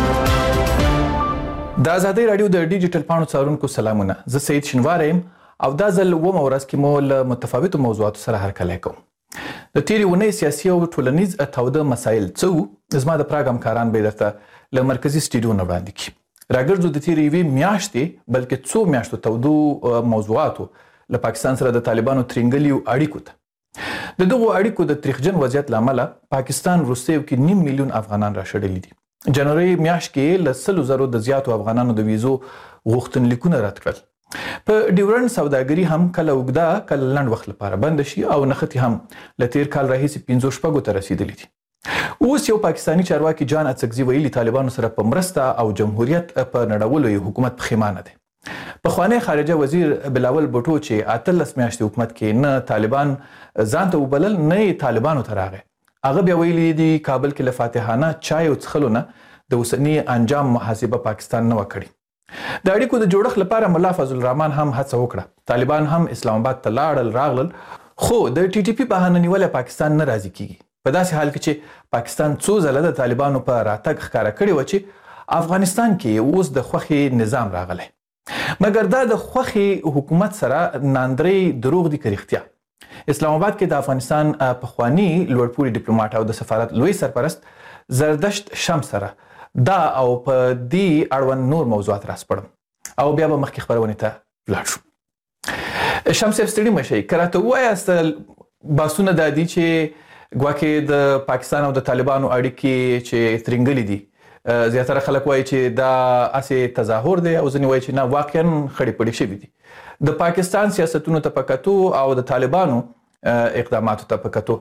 د ازادۍ راډیو د ډیجیټل پاڼو څارونکو سلامونه. زه سید شینوار یم او دا ځل ومه ورځ کې مو له متفاوتو موضوعاتو سره هرکلی کوم. د تیرې اونۍ سیاسي او ټولنیز توده مسایل څه وو؟ زما د پراګ همکاران به یې درته له مرکزي سټډیو نه وړاندې کړي. راګرځو د تیرې یوې میاشتې بلکې څو میاشتو تودو موضوعاتو له پاکستان سره د طالبانو ترینګلیو اړیکو ته. د دغو اړیکو د تریخجن وضعیت له امله پاکستان وروستیو کې نیم میلیون افغانان راشړلي دي. جنوري میاشت کې له سلو زرو د زیاتو افغانانو د ویزو غوښتنلیکونه رد کړل. په ډیورنډ سوداګري هم کله اوږده کله لنډ وخت لپاره بند شي او نښتې هم له تیر کال راهیسې پنځو شپږو ته رسیدلي دي. اوس یو پاکستاني چارواکي جان اڅکزي ویلي طالبانو سره په مرسته او جمهوریت په نړولو یې حکومت پښیمانه دی. پخوانی خارجه وزیر بلاول بوټو چې اتلس میاشتې حکومت کې نه طالبان ځان ته وبلل نه یې طالبانو ته راغی. هغه بیا ویلي دي کابل کې له فاتحانه چایو څښلو نه د اوسني انجام محاسبه پاکستان نه وکړي. د اړیکو د جوړښت لپاره ملا فضل الرحمن هم هڅه وکړه. طالبان هم اسلام آباد ته لاړل راغلل خو د ټي ټي پي بهانه نیولې پاکستان نه راضي کیږي. په داسې حال کې چې پاکستان څو ځله د طالبانو په راتګ ښکاره کړې و چې افغانستان کې اوس د خوښې نظام راغلی. مګر دا د خوښې حکومت سره ناندرې دروغ دي که رښتیا. اسلام آباد کې د افغانستان پخوانی لوړپوړي ډیپلوماټ او د سفارت لوی سرپرست زردشت شمس سره دا او په دې اړوند نور موضوعات راسپړم او بیا به مخکې خپرونې ته ولاړ شو. شمس صاحب ستړي مه شئ، که راته ووایاست بحثونه دا دي چې ګواکې د پاکستان او د طالبانو اړیکې چې ترینګلې دي، زیاتره خلک وایي چې دا اسې تظاهر دی او ځینې وایي چې نه واقعا خړې پړې شوي دي. د پاکستان سیاستونو ته په کتو او د طالبانو اقداماتو ته په کتو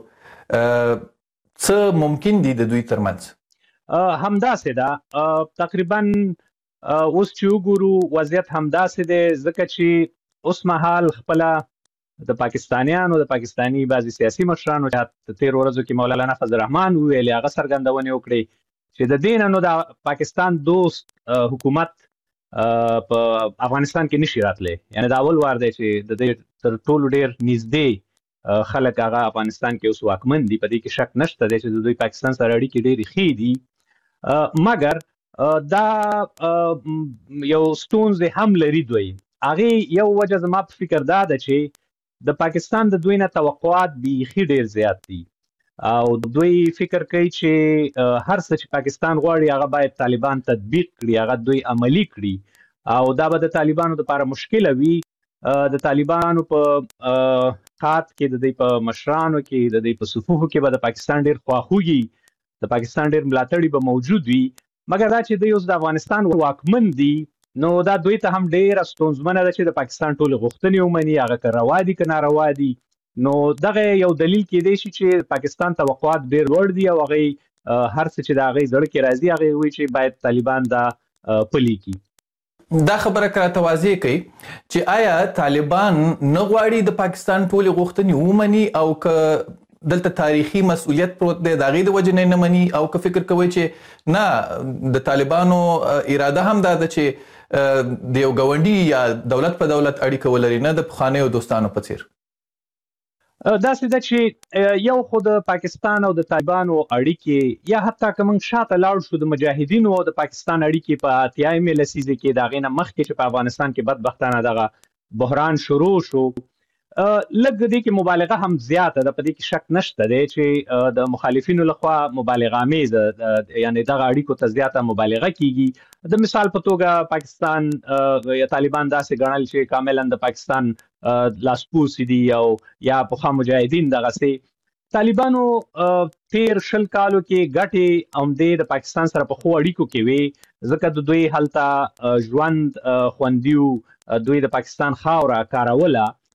څه ممکن دي د دوی ترمنځ؟ همداسې ده. تقریبا اوس چې وګورو وضعیت همداسې دی، ځکه چې اوس مهال خپله د پاکستانیانو د پاکستاني بعضې سیاسي مشرانو چې تېرو ورځو کې مولانا فضل الرحمن وویلې هغه څرګندونې وکړې چې د دې نه نو د پاکستان دوست حکومت په افغانستان کې نشي راتلی. یعنې دا اول وار دی چې د دې تر ټولو ډېر نږدې خلک هغه افغانستان کې اوس واکمن دي. په دې کې شک نشته دی چې د دوی پاکستان سره اړیکې ډېرې ښې دي. مګر دا یو ستونزې هم لري دوی. هغې یو وجه زما په فکر دا ده چې د پاکستان د دوی نه توقعات بیخي ډېر زیات دي او دوی فکر کوي چې هر څه چې پاکستان غواړي هغه باید طالبان تطبیق کړي، هغه دوی عملي کړي او دا به د طالبانو لپاره مشکله وي. د طالبانو په خط کې د دوی په مشرانو کې د دوی په صفوفو کې به د پاکستان ډېر خواخوږي، د پاکستان ډېر ملاتړي به موجود وي. مګر دا چې دوی اوس د افغانستان واکمن دي نو دا دوی ته هم ډېره ستونزمنه ده چې د پاکستان ټولې غوښتنې ومني، هغه که روا دي که ناروا دي. نو دغه یو دلیل کېدی شي چې پاکستان توقعات ډېر لوړ دي او هغې هر څه چې د هغې زړه کې راځي هغې وایي چې باید طالبان دا پلي کړي. دا خبره که راته واضح کوي چې آیا طالبان نه غواړي د پاکستان ټولې غوښتنې ومني او که دلته تاریخي مسؤلیت پروت دی د هغې د وجې نه نه مني او که فکر کوئ چې نه د طالبانو اراده هم دا ده چې د یو ګاونډي یا دولت په دولت اړیکه ولري نه د پخوانیو دوستانو په څیر؟ داسې ده چې یو خو د پاکستان او د طالبانو اړیکې یا حتی که موږ شاته لاړ شو د مجاهدینو او د پاکستان اړیکې په اتیایمې لسیزې کې د هغې نه مخکې چې په افغانستان کې بدبختانه دغه بحران شروع شو، لږ دې کې مبالغه هم زیاته ده. په دې کې شک نشته دی چې د مخالفینو لخوا مبالغه امیزه یعنې دغه اړیکو ته زیاته مبالغه کیږي. د مثال په توګه پاکستان یا طالبان داسې ګڼل چې کاملا د پاکستان لاسپوڅي دي او یا پخوا مجاهدین دغسې. طالبانو تیر شل کالو کې ګټې همدې د پاکستان سره په ښو اړیکو کې وې، ځکه د دوی هلته ژوند خوندي و، دوی د پاکستان خاوره کاروله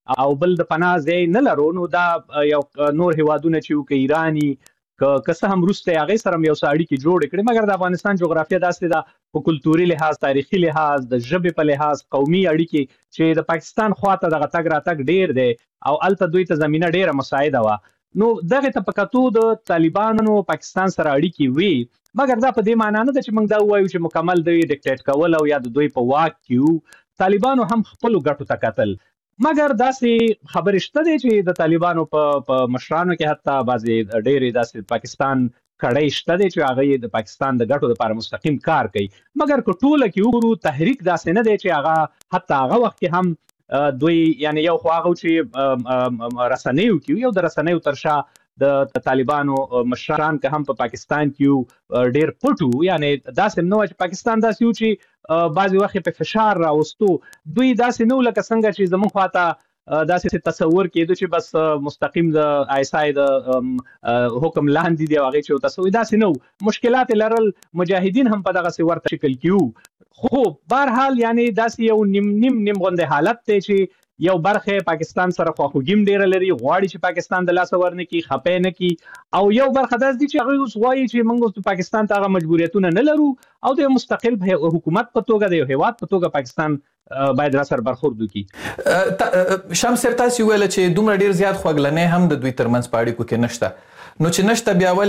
او بل د پناه ځای نه لرو، نو دا یو نور هیوادونه چې وو که ایراني که څه هم وروسته یې هغې سره هم یو څه اړیکې جوړې کړې، مګر د افغانستان جغرافیه داسې ده په کلتوري لحاظ، تاریخي لحاظ، د ژبې په لحاظ، قومي اړیکې چې د پاکستان خواته دغه تګ راتګ ډېر دی او هلته دوی ته زمینه ډېره مساعده وه. نو دغې ته په کتو د طالبانو پاکستان سره اړیکې وي، مګر دا په دې معنا نه ده چې موږ دا ووایو چې مکمل دوی ډیکټیټ کول او یا د دوی په واک کې وو. طالبانو هم خپلو ګټو ته کتل، مګر داسې خبرې شته دی چې د طالبانو په مشرانو کې حتی بعضې ډېرې داسې پاکستان کړۍ شته دی چې هغه د پاکستان د ګټو لپاره مستقیم کار کوي. مګر که ټوله کې وګورو تحریک داسې نه دی چې هغه حتی هغه وخت کې هم دوی یعنی یو خو هغه چې رسنیو کې یو د رسنیو تر شا د طالبانو مشران که هم په پاکستان کې ډېر پټ وو، یعنی داسې هم نه وه چې پاکستان داسې وو چې بعضې وخت په فشار راوستو. دوی داسې نه وو لکه څنګه چې زموږ خواته داسې تصور کېدو چې بس مستقیم د آی اس آی د حکم لاندې دی او هغې چې تصور داسې نه وو. مشکلات یې لرل، مجاهدین هم په دغسې ورته شکل کې وو. خو بهرحال یعنی داسې یو نیم نیم نیم غوندې حالت دی چې یو برخه پاکستان سره خواخوږي ډیره لري، غواړي چې پاکستان د لاسه ورنه کی، خپې نه کی، او یو برخه داس دي چې هغه اوس غواړي چې موږ د پاکستان ته هغه مجبوریتونه نه لرو او د مستقل حکومت په توګه د یو هیواد په توګه پاکستان باید را سره برخورد وکړي. شمس سر تاسو ویل چې دومره ډیر زیات خوګلنې هم د دوی ترمنځ په اړیکو کې نشته، نو چې نشته بیا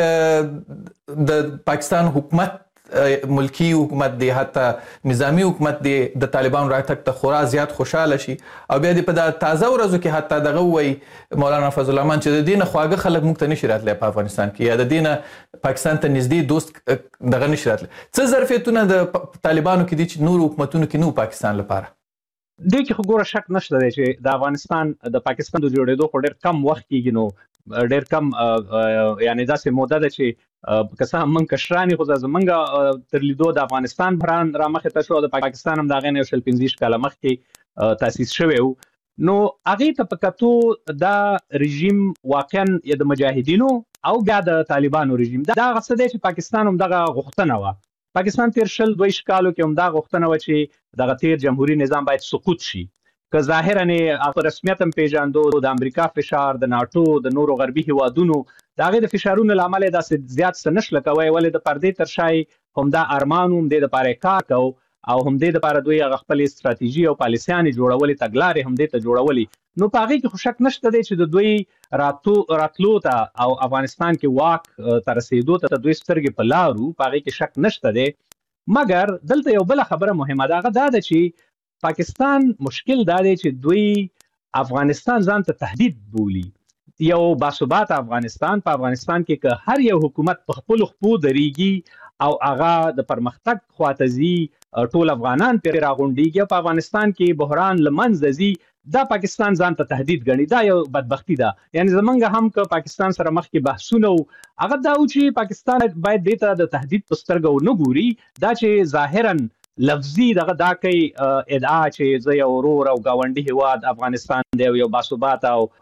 ولې د پاکستان حکومت ملکی حکومت دی، حتی نظامی حکومت دی، د طالبانو راتګ ته خورا زیات خوشاله شي او بیا د په دا تازه ورځو کې حتی دغه وایي مولانا فضل الرحمن چې د دې نه خواږه خلک موږ ته نشي راتلی په افغانستان کې، یا د دې نه پاکستان ته نږدې دوست دغه نشي راتلی. څه ظرفیتونه د طالبانو کې دي چې نور حکومتونو کې نه پاکستان لپاره؟ دې کې خو ګوره شک نشته دی چې د افغانستان د پاکستان د جوړېدو خو ډېر کم وخت کېږي، نو ډېر کم یعنی داسې موده ده چې که څه هم موږ کشران یو، خو زموږ تر لیدو د افغانستان بحران رامخې ته شو او د پاکستان هم د هغې نه یو شل پنځه ویشت کاله مخکې تاسیس شوی و. نو هغې ته په کتو دا رژیم واقعا یا د مجاهدینو او بیا د طالبانو رژیم دا هغه څه دی چې پاکستان هم دغه غوښتنه وه. پاکستان تیر شل دوه ویشت کالو کې هم دا غوښتنه وه چې دغه تیر جمهوري نظام باید سقوط شي، که ظاهرا یې په رسمیت هم پیژاندو د امریکا فشار، د ناټو، د نورو غربي هیوادونو د هغې د فشارونو له امله یې داسې زیات څه نشله کوی، ولې د پردې تر شا یې همدا ارمان و، همدې دپاره یې کار کو او همدې دپاره دوی هغه خپلې ستراتیژي او پالیسیانې جوړولې، تګلارې همدې ته جوړولې. نو په هغې کې خو شک نشته دی چې د دوی راتلو ته او افغانستان کې واک ته رسېدو ته دوی سترګې په لارو، په هغې کې شک نشته دی. مګر دلته یو بله خبره مهمه ده، هغه دا ده چې پاکستان مشکل دا دی چې دوی افغانستان ځان ته تهدید بولي. یو باثبات افغانستان، په افغانستان کې که هر یو حکومت په خپلو خپو درېږي او هغه د پرمختګ خواته ځي، ټول افغانان پرې راغونډېږي او په افغانستان کې بحران له منځه ځي، دا پاکستان ځان ته تهدید ګڼي. دا یو بدبختي ده. یعنی زمونږ هم که پاکستان سره مخکې بحثونه و، هغه دا و چې پاکستان باید دې ته د تهدید په سترګه ونه ګوري، دا چې ظاهرا لفظي دغه دا کوي ادعا چې زه یو ورور او ګاونډي هیواد افغانستان دی او یو باثباته او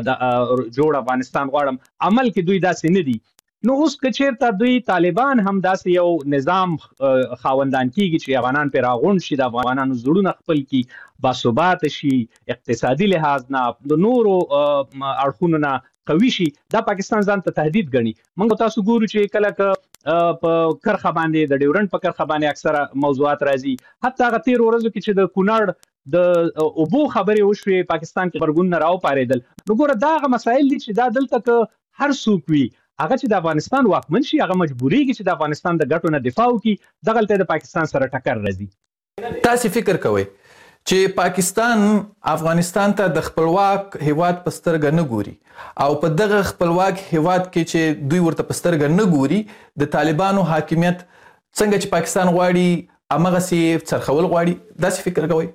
جوړ افغانستان غواړم، عمل کې دوی داسې نه دي. نو اوس که چېرته دوی طالبان هم داسې یو نظام خاوندان کېږي چې افغانان پرې راغونډ شي، د افغانانو زړونه خپل کړي، باثباته شي، اقتصادي لحاظ نه د نورو اړخونو نه قوي شي، دا پاکستان ځان ته تهدید ګڼي. موږ تاسو ګورو چې کله که په کرخه باندې د ډیورنډ په کرخه باندې اکثره موضوعات راځي، حتی هغه تېرو ورځو کې چې د کونړ د اوبو خبرې وشوې، پاکستان کې غبرګونونه راوپارېدل. نو ګوره دا هغه مسایل دي چې دا دلته که هر څوک وي هغه چې د افغانستان واکمن شي، هغه مجبوریږي چې د افغانستان د ګټو نه دفاع وکړي، دغلته د پاکستان سره ټکر راځي. تاسې فکر کوئ چې پاکستان افغانستان ته د خپلواک هیواد په سترګه نه ګوري او په دغه خپلواک هیواد کې چې دوی ورته په سترګه نه ګوري، د طالبانو حاکمیت څنګه چې پاکستان غواړي همغسې څرخول غواړي، داسې فکر کوئ؟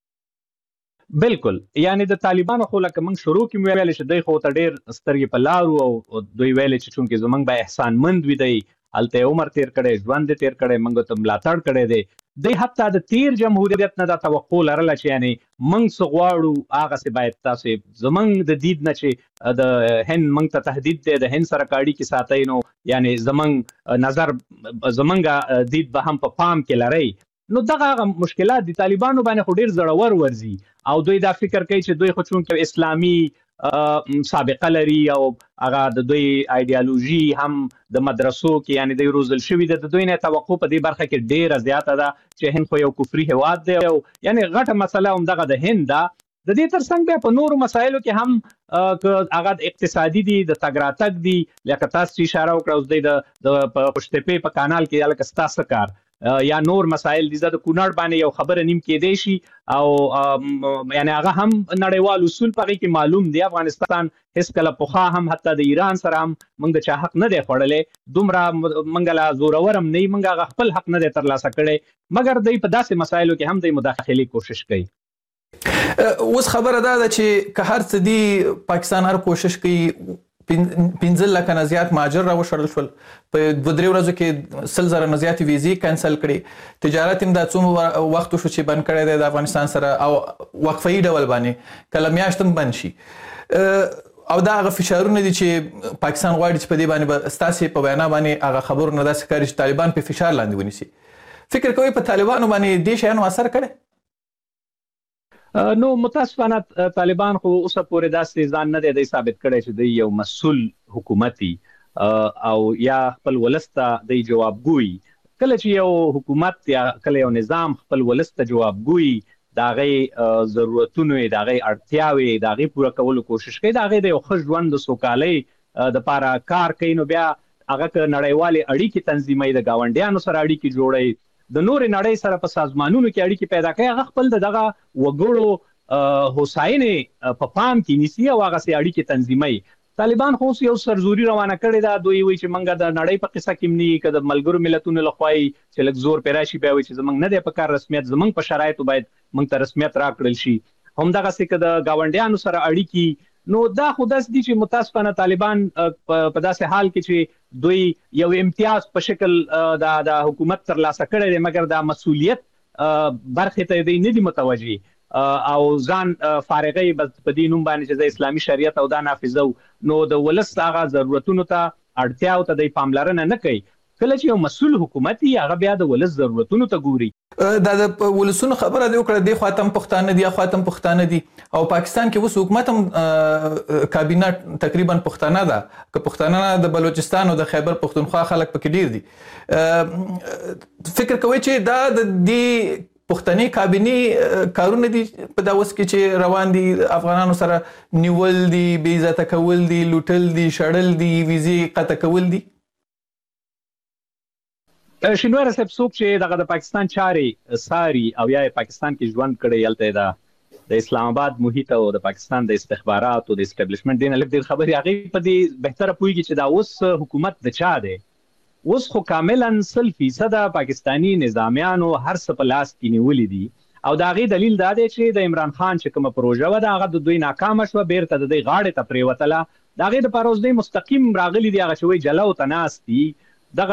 بالکل. یعنی د طالبانو خو لکه موږ شروع کې مو ویلې چې دوی خو ته ډېر سترګې په لارو او دوی ویلې چې چونکې زموږ به احسانمند وي، دی هلته یې عمر تېر کړی، ژوند یې تېر کړی، موږ ته ملاتړ کړی دی. دوی حتی د تیر جمهوریت نه دا توقع لرله چې یعنی موږ څه غواړو هغسې باید تاسې زموږ د دید نه چې د هند موږ ته تهدید دی، د هند سره که اړیکې ساتئ نو یعنی زموږ نظر زموږ دید به هم په پام کې لرئ. نو دغه مشکلات د طالبانو باندې خو ډیر زړور ورزي او دوی دا فکر کوي چې دوی خو چونکې اسلامي سابقه لري او هغه د دوی ایدئولوژي هم د مدرسو کې یعنی د روزل شوی د دوی نه توقع په دې برخه کې ډیره زیاته ده چې هند خو یو کفري هواد دی او یعنی غټه مسله هم دغه د هند ده. د دې ترڅنګ بیا په نورو مسایلو کې هم هغه اقتصادي دي د تګ راتګ دي لکه تاسو اشاره وکړه اوس د پښتپې په کانال کې لکه ستاسو کار یا نور مسایل دي د کونړ باندې یو خبره نیم کېدی شي او یعنی هغه هم نړیوال اصول پغې کې معلوم دی. افغانستان هیڅ کله پوخا هم حتی د ایران سره هم موږ د چا حق نه دی خوړلې دومره موږ لا زورورم نه موږ هغه خپل حق نه دی ترلاسه کړی مګر دوی په داسې مسایلو کې هم د مداخلې کوشش کوي. اوس خبره ده چې که هر څه دی پاکستان هر کوشش کوي پنځه لکه نه زیات مهاجر راوشړل شول په دوه درې ورځو کې سل زره نه زیاتې ویزې کینسل کړې تجارت هم دا څومره وخت شو چې بند کړی دی د افغانستان سره او وقفه‌ای ډول باندې کله میاشت هم بند شي او دا هغه فشارونه دي چې پاکستان غواړي چې په دې باندې ستاسې په وینا باندې هغه خبرونه داسې ښکاري چې طالبان په فشار لاندې ونیسي. فکر کوئ په طالبانو باندې دې شیانو اثر کړی؟ نو متاسفانه طالبان خو اوسه پورې داسې ځان نه دی ثابت کړی چې د یو مسؤل حکومتي او یا خپل ولسته د جوابګوي کله چې یو حکومت یا کله یو نظام خپل ولسته جوابګوي د هغې ضرورتونو د هغې اړتیاوې د هغې پوره کولو کوشش کوي د هغې د یو ښه ژوند د سوکالۍ دپاره کار کوي نو بیا هغه که نړیوالې اړیکې تنظیموي د ګاونډیانو سره اړیکې جوړوي د نورې نړۍ سره په سازمانونو کې اړیکې پیدا کوي هغه خپل دغه وګړو هوساینې په پام کې نیسي او هغسې اړیکې تنظیموي. طالبان خو اوس یو سرزوري روانه کړې ده دوی وایي چې موږ د نړۍ په قصه کې نه که د ملګرو ملتونو لخوا چې لږ زور پرې راشي بیا وایي چې زموږ نه دی په کار رسمیت زموږ په شرایطو باید موږ ته رسمیت راکړل شي. همدغسې که د ګاونډیانو سره اړیکې نو دا خو داسې دي چې متاسفانه طالبان په داسې حال کې چې دوی یو امتیاز په شکل د حکومت ترلاسه کړی دی مګر د مسؤلیت برخې ته دوی نه دي متوجه او ځان فارغوي په دې نوم باندې چې د اسلامي شریعت او دا نافظو نو د ولس هغه ضرورتونو ته اړتیاو ته دوی پاملرنه نه کوي. کله چې یو مسؤل حکومت یې هغه بیا د ولس ضرورتونو ته ګوري. دا د ولسونو خبره دی وکړه دی خوا ته پښتانه دي خوا ته پښتانه دي او پاکستان کې اوس حکومت هم کابینه تقریبا پښتانه ده که پښتانه د بلوچستان او د خیبر پښتونخوا خلک پکې ډیر دي. فکر کوئ چې دا د دې پښتني کابینې کارونه دي په دا اوس کې چې روان دي افغانانو سره نیول دي بې عزته کول دي لوټل دي شړل دي ویزې قطع کول دي؟ شینواره صاحب څوک چې دغه د پاکستان چارې ساري او یا پاکستان کې ژوند کړی هلته د د اسلام آباد محیط او د پاکستان د استخباراتو د اسټابلیشمنټ دی نه لږ ډېر خبرې هغې په دې بهتره پوهېږي چې دا اوس حکومت د چا دی. اوس خو کاملا سل فیصده پاکستاني نظامیانو هر څه په لاس کې نیولي دي او د هغې دلیل دا دی چې د عمران خان چې کومه پروژه وه د هغه د دوی ناکامه شوه بیرته د دوی غاړې ته پرېوتله د هغې دپاره اوس دوی مستقیم راغلي دي هغه چې وایي جلو ته ناست دي دغه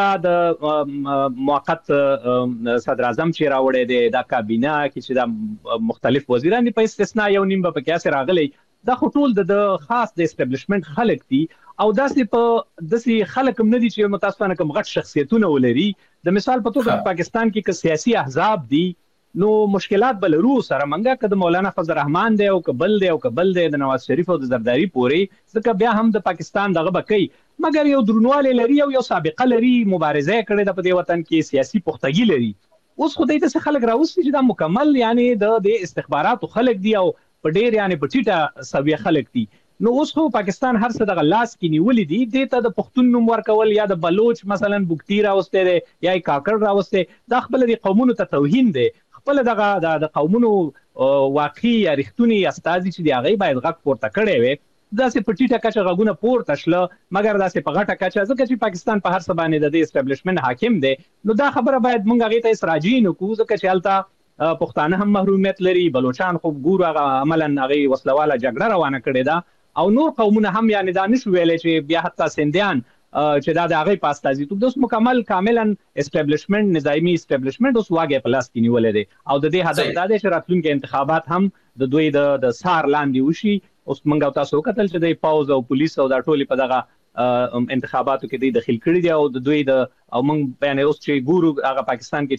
د موقت صدر اعظم چې راوړی دی دا کابینه کې چې دا مختلف وزیران دي په استثنا یو نیم به پکې هسې راغلی دا خو ټول د خاص د اسټابلیشمنټ خلک دي او داسې په داسې خلک هم نه دي چې متاسفانه کوم غټ شخصیتونه ولري. د مثال په توګه په پاکستان کې که سیاسي احزاب دي نو مشکلات به لرو سره منګه که د مولانا فضل الرحمن دی او که بل دی او که بل دی د نواز شریف او د زرداري پورې ځکه بیا هم د پاکستان دغه به کوي مګر یو درنوالی لري او یو سابقه لري مبارزه یې کړې ده په دې وطن کې سیاسي پختګي لري. اوس خو دوی داسې خلک راوستي چې دا مکمل یعنی د استخباراتو خلک دي او په ډېر یعنی په ټیټه سویه خلک دي. نو اوس خو پاکستان هر څه دغه لاس کې نیولي دي دې ته د پښتون نوم ورکول یا د بلوچ مثلا بوکتي راوستی دی یا یې کاکړ راوستی دا خپله د قومونو ته توهین دی. خپله دغه د قومونو واقعي یا رښتوني استازي چې د هغې باید غږ پورته کړی وی داسې په ټیټه کچه غږونه پورته شله مګر داسې په غټه کچه ځکه چې پاکستان په هر څه باندې د دې اسټابلیشمنټ حاکم دی نو دا خبره باید موږ هغې ته اسراجي نه کړو ځکه چې هلته پښتانه هم محرومیت لري بلوچان خو ګورو هغه عملا هغې وسلواله جګړه روانه کړې ده او نور قومونه هم یعنی دا نشو ویلی چې بیا حتی سندیان چې دا د هغې په استازیتوب د اوس مکمل کاملا اسټابلیشمنټ نظامي اسټابلیشمنټ اوس واګې په لاس کې نیولی دی او د دې هدف دا دی چې راتلونکي انتخابات هم د دوی د سار لاندې وشي. اوس موږ او تاسو وکتل چې د پوځ او پولیس او دا ټولې په دغه انتخاباتو کې دوی دخیل کړي دي او د دوی د او موږ یعنې اوس چې ګورو هغه پاکستان کې چې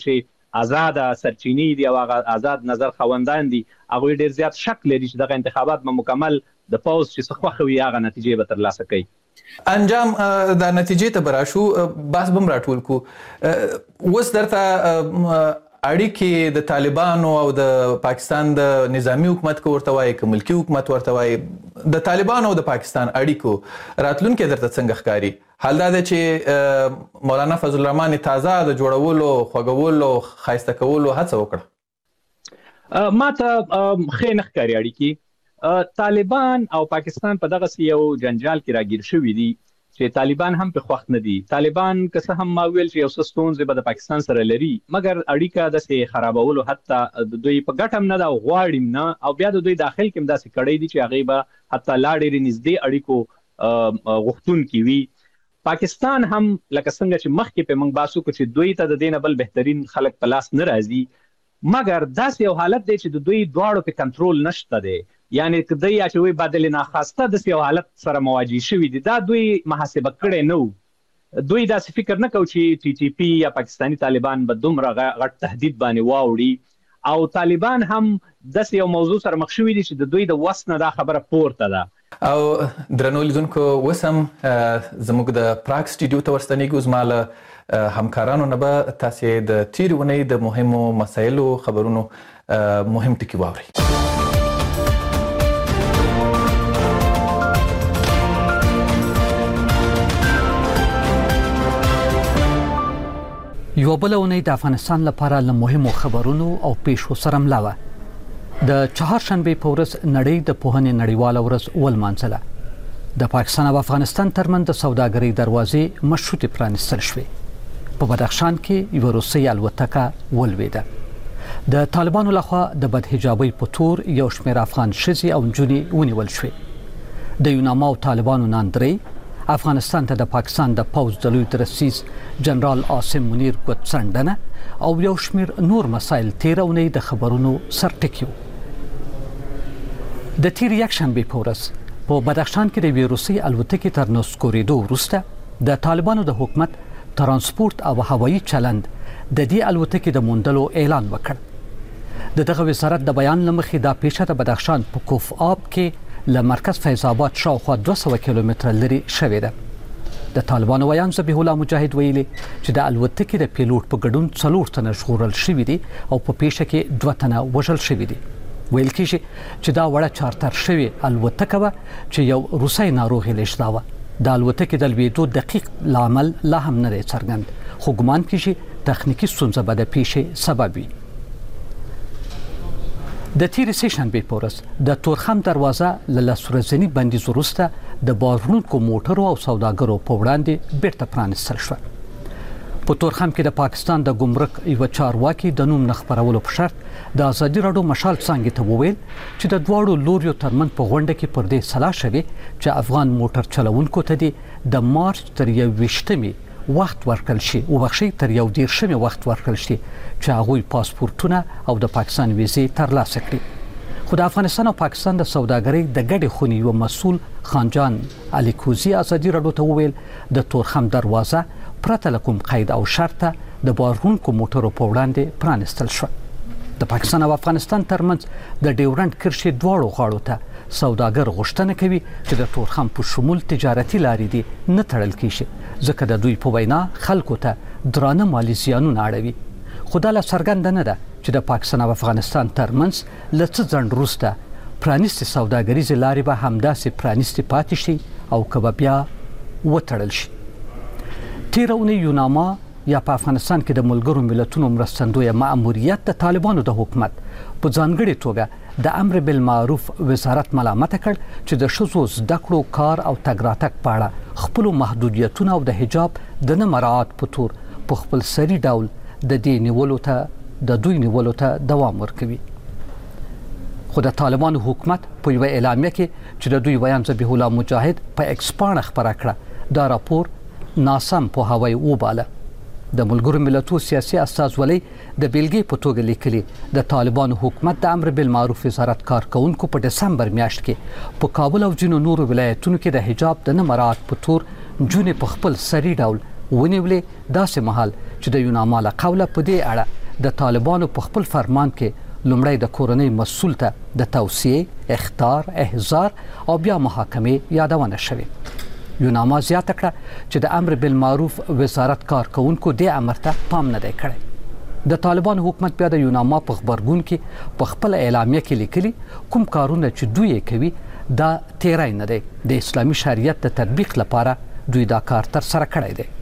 آزاد سرچینې دي او هغه آزاد نظر خوندان دي، هغوی ډېر زیات شک لري چې دغه انتخابات به مکمل د پوز چې څه خوښه وي هغه نتیجې به ترلاسه کوي. انجام د نتیجې ته به راشو، بحث به هم راټول کړو. اوس درته اړیکې د طالبانو او د پاکستان د نظامی حکومت که ورته وایي که ملکي حکومت ورته وایي، د طالبانو او د پاکستان اړیکو راتلونکی درته څنګه ښکاري؟ حال دا دی چې مولانا فضل الرحمن تازه د جوړولو، خوږولو، ښایسته کولو هڅه وکړه. ما ته ښې نه ښکاري اړیکې. طالبان او پاکستان په دغسې یو جنجال کې راګیر شوي دي چې طالبان هم په خوښ نه دي. طالبان که څه هم ما ویل چې یو څه ستونزې به د پاکستان سره لري، مګر اړیکه داسې خرابولو حتی د دوی په ګټه هم نه ده او غواړي نه، او بیا د دوی داخل کې هم داسې کړی دي چې هغې به حتی لا ډېرې نږدې اړیکو غوښتونکي وي. پاکستان هم لکه څنګه چې مخکې پې موږ بحث وکړو چې دوی ته د دې نه بل بهترین خلک په لاس نه راځي، مګر داسې یو حالت دی چې د دوی دواړو په کنټرول نشته دی. یعنی که دوی اچوي بدل ناخواسته داسې یو حالت سره مواجه شوي دي. دا دوی محاسبه کړی نه و. دوی داسې فکر نه کوي چې ټي ټي پي یا پاکستاني طالبان به دومره غټ تهدید باندې واوړي، او طالبان هم داسې یو موضوع سره مخ شوي دي چې د دوی د وس نه دا خبره پورته ده. او درنو لیدونکو، اوس هم زموږ د پراګ سټوډیو ته ورستنیږو. زما له همکارانو نه به تاسې د تېرې اونۍ د مهمو مسایلو خبرونو مهم ټکي واورئ. یو بل اونۍ د افغانستان لپاره له مهمو خبرونو او پیښو سره مله وه. د چهارشنبې په ورځ نړۍ د پوهنې نړیواله ورځ ولمانځله. د پاکستان او افغانستان ترمنځ د سوداګرۍ دروازې مشروطې پرانیستل شوې. په بدخشان کې یوه روسۍ الوتکه ولوېده. د طالبانو لخوا د بدحجابۍ په تور یو شمېر افغان ښځې او نجونې ونیول شوې. د یوناما او طالبانو ناندرۍ افغانستان ته د پاکستان د پوځ د لوی درسیز جنرال عاصم منیر ګوتڅنډنه او یو شمېر نور مسایل تېره اونۍ د خبرونو سرټکي وو. د تېرې یکشنبې په ورځ په بدخشان کې د یوې روسۍ الوتکې تر نسکورېدو وروسته د طالبانو د حکومت ترانسپورت او هوایي چلند د دې الوتکې د موندلو اعلان وکړ. د دغه وزارت د بیان له مخې دا پیښه د بدخشان په کوف آب کې له مرکز فیض آباد شاوخوا دوه سوه کیلومتره لرې شوې ده. د طالبانو ویان ذبیح الله مجاهد ویلي چې د الوتکې د پیلوټ په ګډون څلور تنه ژغورل شوي دي او په پیښه کې دوه تنه وژل شوي دي. ویل کېږي چې دا وړه چارتر شوې الوتکه وه چې یو روسۍ ناروغ یې لېږدا وه. د الوتکې د لوېدو دقیق لامل لا هم نه دی څرګند، خو ګمان کېږي تخنیکي ستونزه به د پیښې سبب وي. د تېرې سې شنبې په ورځ د تورخم دروازه له لس ورځني بندیز وروسته د بار وړونکو موټرو او سوداګرو په وړاندې بیرته پرانیستل شوه. په تورخم کې د پاکستان د ګمرک یوه چارواکي د نوم نه خپرولو په شرط د ازادي راډیو مشال څانګې ته وویل چې د دواړو لوریو ترمنځ په غونډه کې پر دې سلا شوې چې افغان موټر چلوونکو ته دې د مارچ تر یوویشتمې وخت ورکړل شي وبخښئ تر یو دېرشمې وخت ورکړل شي چې هغوی پاسپورټونه او د پاکستان ویزې ترلاسه کړي. خو د افغانستان او پاکستان د سوداګرۍ د ګډې خونې یوه مسؤل خانجان علي کوزي ازادي راډیو ته وویل د تورخم دروازه پرته له کوم قید او شرطه د بار وړونکو موټرو په وړاندې پرانیستل شوه. د پاکستان او افغانستان ترمنځ د ډیورنډ کرښې دواړو غاړو ته سوداګر غوښتنه کوي چې د تورخم په شمول تجارتي لارې دې نه تړل کېږي، ځکه د دوی په وینا خلکو ته درانه مالي زیانونه اړوي. خو دا لا څرګنده نه ده چې د پاکستان او افغانستان ترمنځ له څه ځنډ وروسته پرانیستې سوداګریزې لارې به همداسې پرانیستې پاتې شي او که به بیا وتړل شي. تېره اونۍ یوناما یا په افغانستان کې د ملګرو ملتونو مرستندویه مأموریت د طالبانو د حکومت په ځانګړې توګه د امر بالمعروف وزارت ملامته کړ چې د ښځو زده کړو، کار او تګ راتګ په اړه خپلو محدودیتونه او د حجاب د نه مراعات په تور په خپل سري ډول د دې نیولو ته د دوی نیولو ته دوام ورکوي. خو د طالبانو حکومت په یوه اعلامیه کې چې د دوی ویان ذبیح الله مجاهد په ایکس پاڼه خپره کړه، دا راپور ناسم پوهاوی وباله. د ملګرو ملتونو سیاسي استازولۍ د بیلګې په توګه لیکلي د طالبانو حکومت د امر بالمعروف وزارت کارکونکو په ډسمبر میاشت کې په کابل او ځینو نورو ولایتونو کې د حجاب د نه مراعات په تور نجونې په خپل سري ډول ونیولې، داسې مهال چې د یوناما له قوله په دې اړه د طالبانو په خپل فرمان کې لومړی د کورنۍ مسؤل ته د توصیې، اخطار، احضار او بیا محاکمې یادونه شوې. یوناما زیاته کړه چې د امر بالمعروف وزارت کارکونکو د امر ته پام نه دی کړی. د طالبان حکومت بیا د یوناما په خبرګون کې په خپل اعلامیه کې لیکلي کوم کارونه چې دوی کوي دا تیری نه دی، د اسلامي شریعت د تطبیق لپاره دوی دا کار تر سره کړی دی.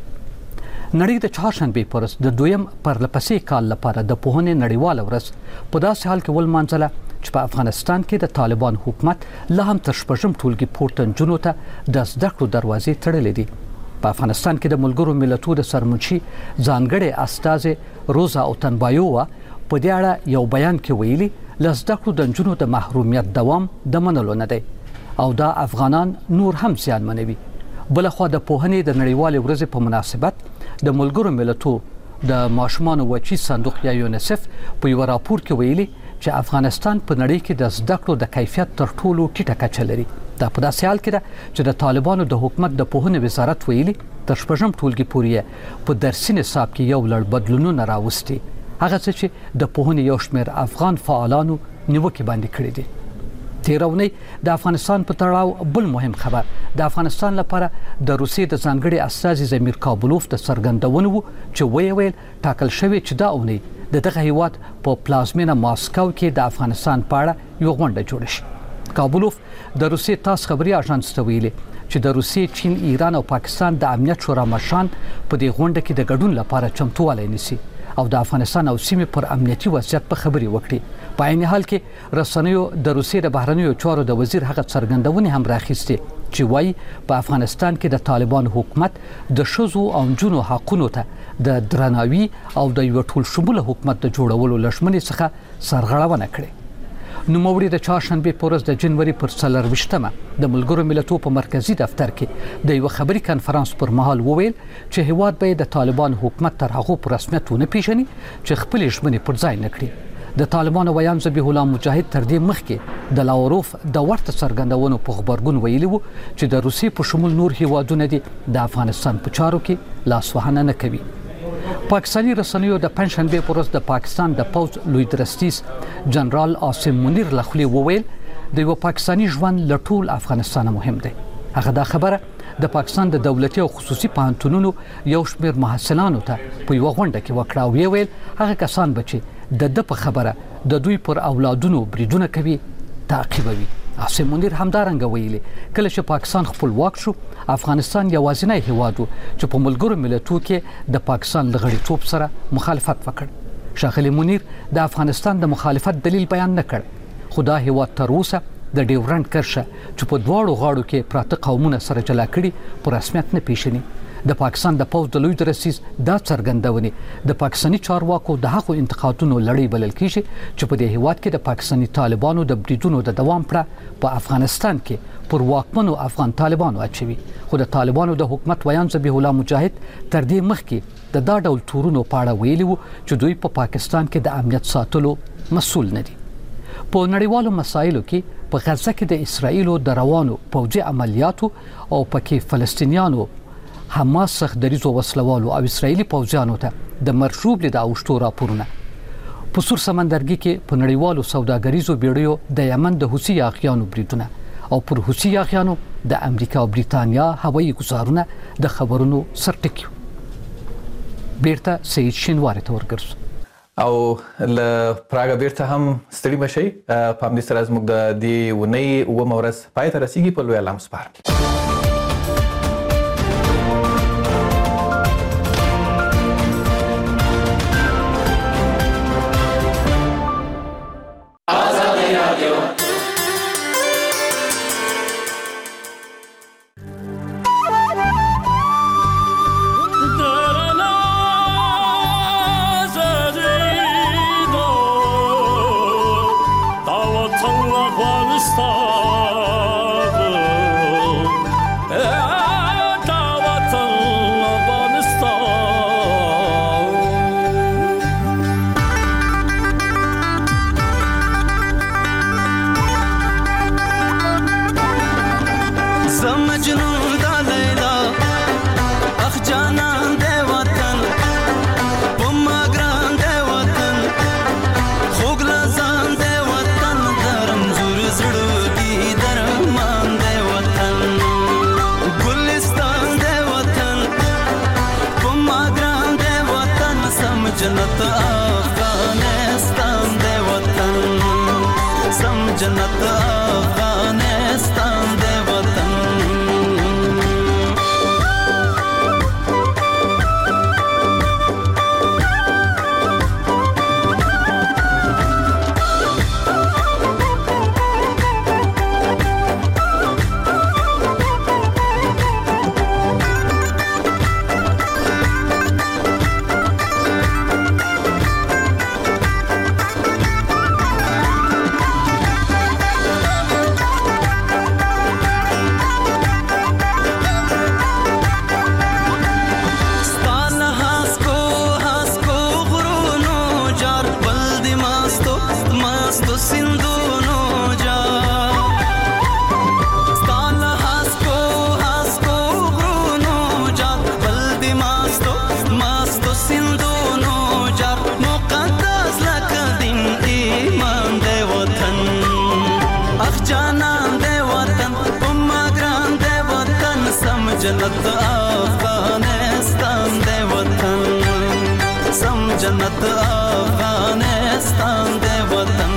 نړۍ د چهارشنبې پر ورځ د دویم پرلپسې کال لپاره د پوهنې نړیواله ورځ په داسې حال کې ولمانځله چې په افغانستان کې د طالبان حکومت لا هم تر شپږم ټولګي پورته نجونو ته د زده کړو دروازې تړلې دي. په افغانستان کې د ملګرو ملتونو د سرمنشي ځانګړې استازې روزا اوتنبایووا په دې اړه یو بیان کې ویلي له زده کړو د نجونو د محرومیت دوام د منلو نه دی او دا افغانان نور هم زیانمنوي. بلخوا د پوهنې د نړیوالې ورځې په مناسبت د ملګرو ملتونو د ماشومانو وچی صندوق یا یونیسف په یو راپور کې ویلي چې افغانستان په نړۍ کې د زده کړو د کیفیت تر ټولو ټیټه کچه لري. دا په داسې حال کې ده چې د طالبانو د حکومت د پوهنې وزارت ویلي تر شپږم ټولګي پورې په درسي نصاب کې یو لړ بدلونونه راوستي، هغه څه چې د پوهنې یو شمېر افغان فعالانو نیوکې باندې کړې دي. تیرونی د افغانستان په تړاو بل مهم خبر د افغانستان لپاره د روسیې د ځانګړي استازي زمیر کابلوف د څرګندونه وو چې ویل ویل ټاکل شوی چې دا اونۍ د دغه هیواد په پلازمینه ماسکو کې د افغانستان په اړه یو غونډه جوړه شي. کابلوف د روسیې تاس خبري اژانس ته ویلي چې د روسیې، چین، ایران او پاکستان د امنیت شورا مشران په دې غونډه کې د ګډون لپاره چمتووالی نیسي او د افغانستان او سیمې پر امنیتي وضعیت په خبري وکړي. په عین حال کې رسنیو د روسیې د بهرنیو چارو د وزیر هغه څرګندونې هم راخیستې چې وایي په افغانستان کې د طالبان حکومت د ښځو او نجونو حقونو ته د درناوي او د یو ټول شموله حکومت د جوړولو لښمنې څخه سرغړونه کړې. نوموړي د چهارشنبې په ورځ د جنوري پر څلرویشتمه د ملګرو ملتونو په مرکزي دفتر کې د یو خبري کنفرانس پر مهال وویل چې هیواد به د طالبان حکومت تر هغه په رسمیت ونه پیژني چې خپل ژمنې پر ځای نه کړي. د طالبانو ویان ذبیح الله مجاهد تر دې مخکې د لاوروف د ورته څرګندونو په خبرګون ویلي وو چې د روسیې په شمول نور هیوادونه دي د افغانستان په چارو کې لاسوهنه نه کوي. پاکستاني رسنیو د پنځشنبې پر ورځ د پاکستان د پوځ لوی درستیز جنرال عاصم منیر لخوا وویل د یو پاکستاني ژوند له ټول افغانستان مهم دی. هغه دا خبره د پاکستان د دولتي او خصوصي پوهنتونونو یو شمېر محصلانو ته په یو غونډه کې وکړه او ویل هغه کسان بچي د د په خبره د دوی پر اولادونو بریدونه کوي تعقیبوي. عاصم منیر همدارنګه ویلي کله چې پاکستان خپلواک شو افغانستان یوازینی هیواد و چې په ملګرو ملتونو کې د پاکستان د غړیتوب سره مخالفت وکړ. ښاغلی منیر د افغانستان د مخالفت دلیل بیان نه کړ، خو دا هیواد تر اوسه د ډیورنډ کرښه چې په دواړو غاړو کې پراته قومونه سره جلا کړي په رسمیت نه پیژني. د پاکستان د پوځ د لوی درستیز دا څرګندونې د پاکستاني چارواکو د هغو انتقادونو لړۍ بلل کیږي چې په دې هیواد کې د پاکستاني طالبانو د بریدونو د دوام پړه په افغانستان کې پر واکمنو افغان طالبانو اچوي. خو د طالبانو د حکومت ویان ذبیح الله مجاهد تر دې مخکې د دا ډول تورونو په اړه ویلي وو چې دوی په پا پاکستان کې د امنیت ساتلو مسؤل نه دي. په نړیوالو مسایلو کې په غزه کې د اسرایلو د روانو پوځي عملیاتو او پکې فلسطینیانو حماس څخه دریزو وسلوالو او اسرایلی پوځیانو ته د مرشوب لید اوشتو راپورونه په سور سمندرګي کې په نړیوالو سوداګریزو بیړیو د یمن د حوثي یاغیانو بریدونه او پر حوثي یاغیانو د امریکا او بریتانیا هوایي ګزارونه د خبرونو سرټکی. بیرته سید شینواری ته ورګرځو او ل پراګه بیرته هم ستړي بشي. په همدې سره زموږ د دې ونې و مورس پای ته رسیدي په لوی اعلان سپارم. Afghanistan جنت افغانستان دے وطن जन्नत अफगानिस्तान दे वतन सम जन्नत अफगानिस्तान दे वतन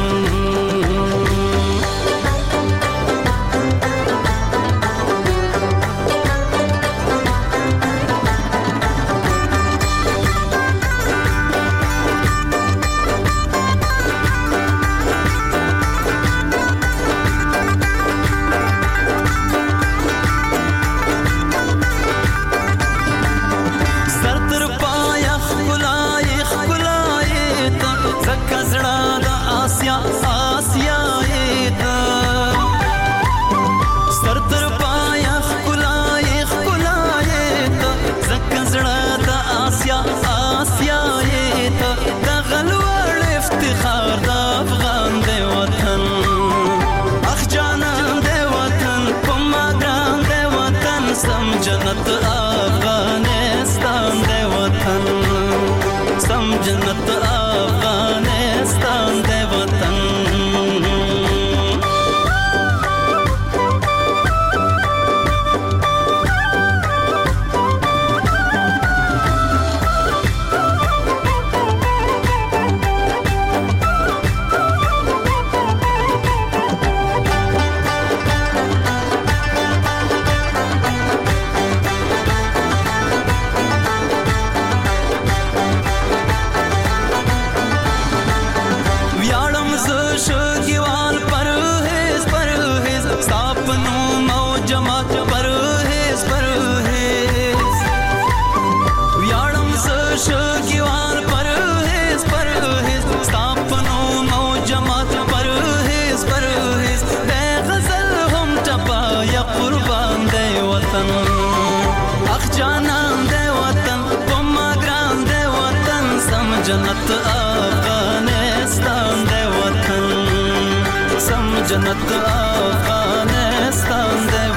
जन्नत अफगानिस्तान दे वतन सम जन्नत अफगानिस्तान दे वतन जन्नत अफगानिस्तान दे वतन सम जन्नत अफगानिस्तान दे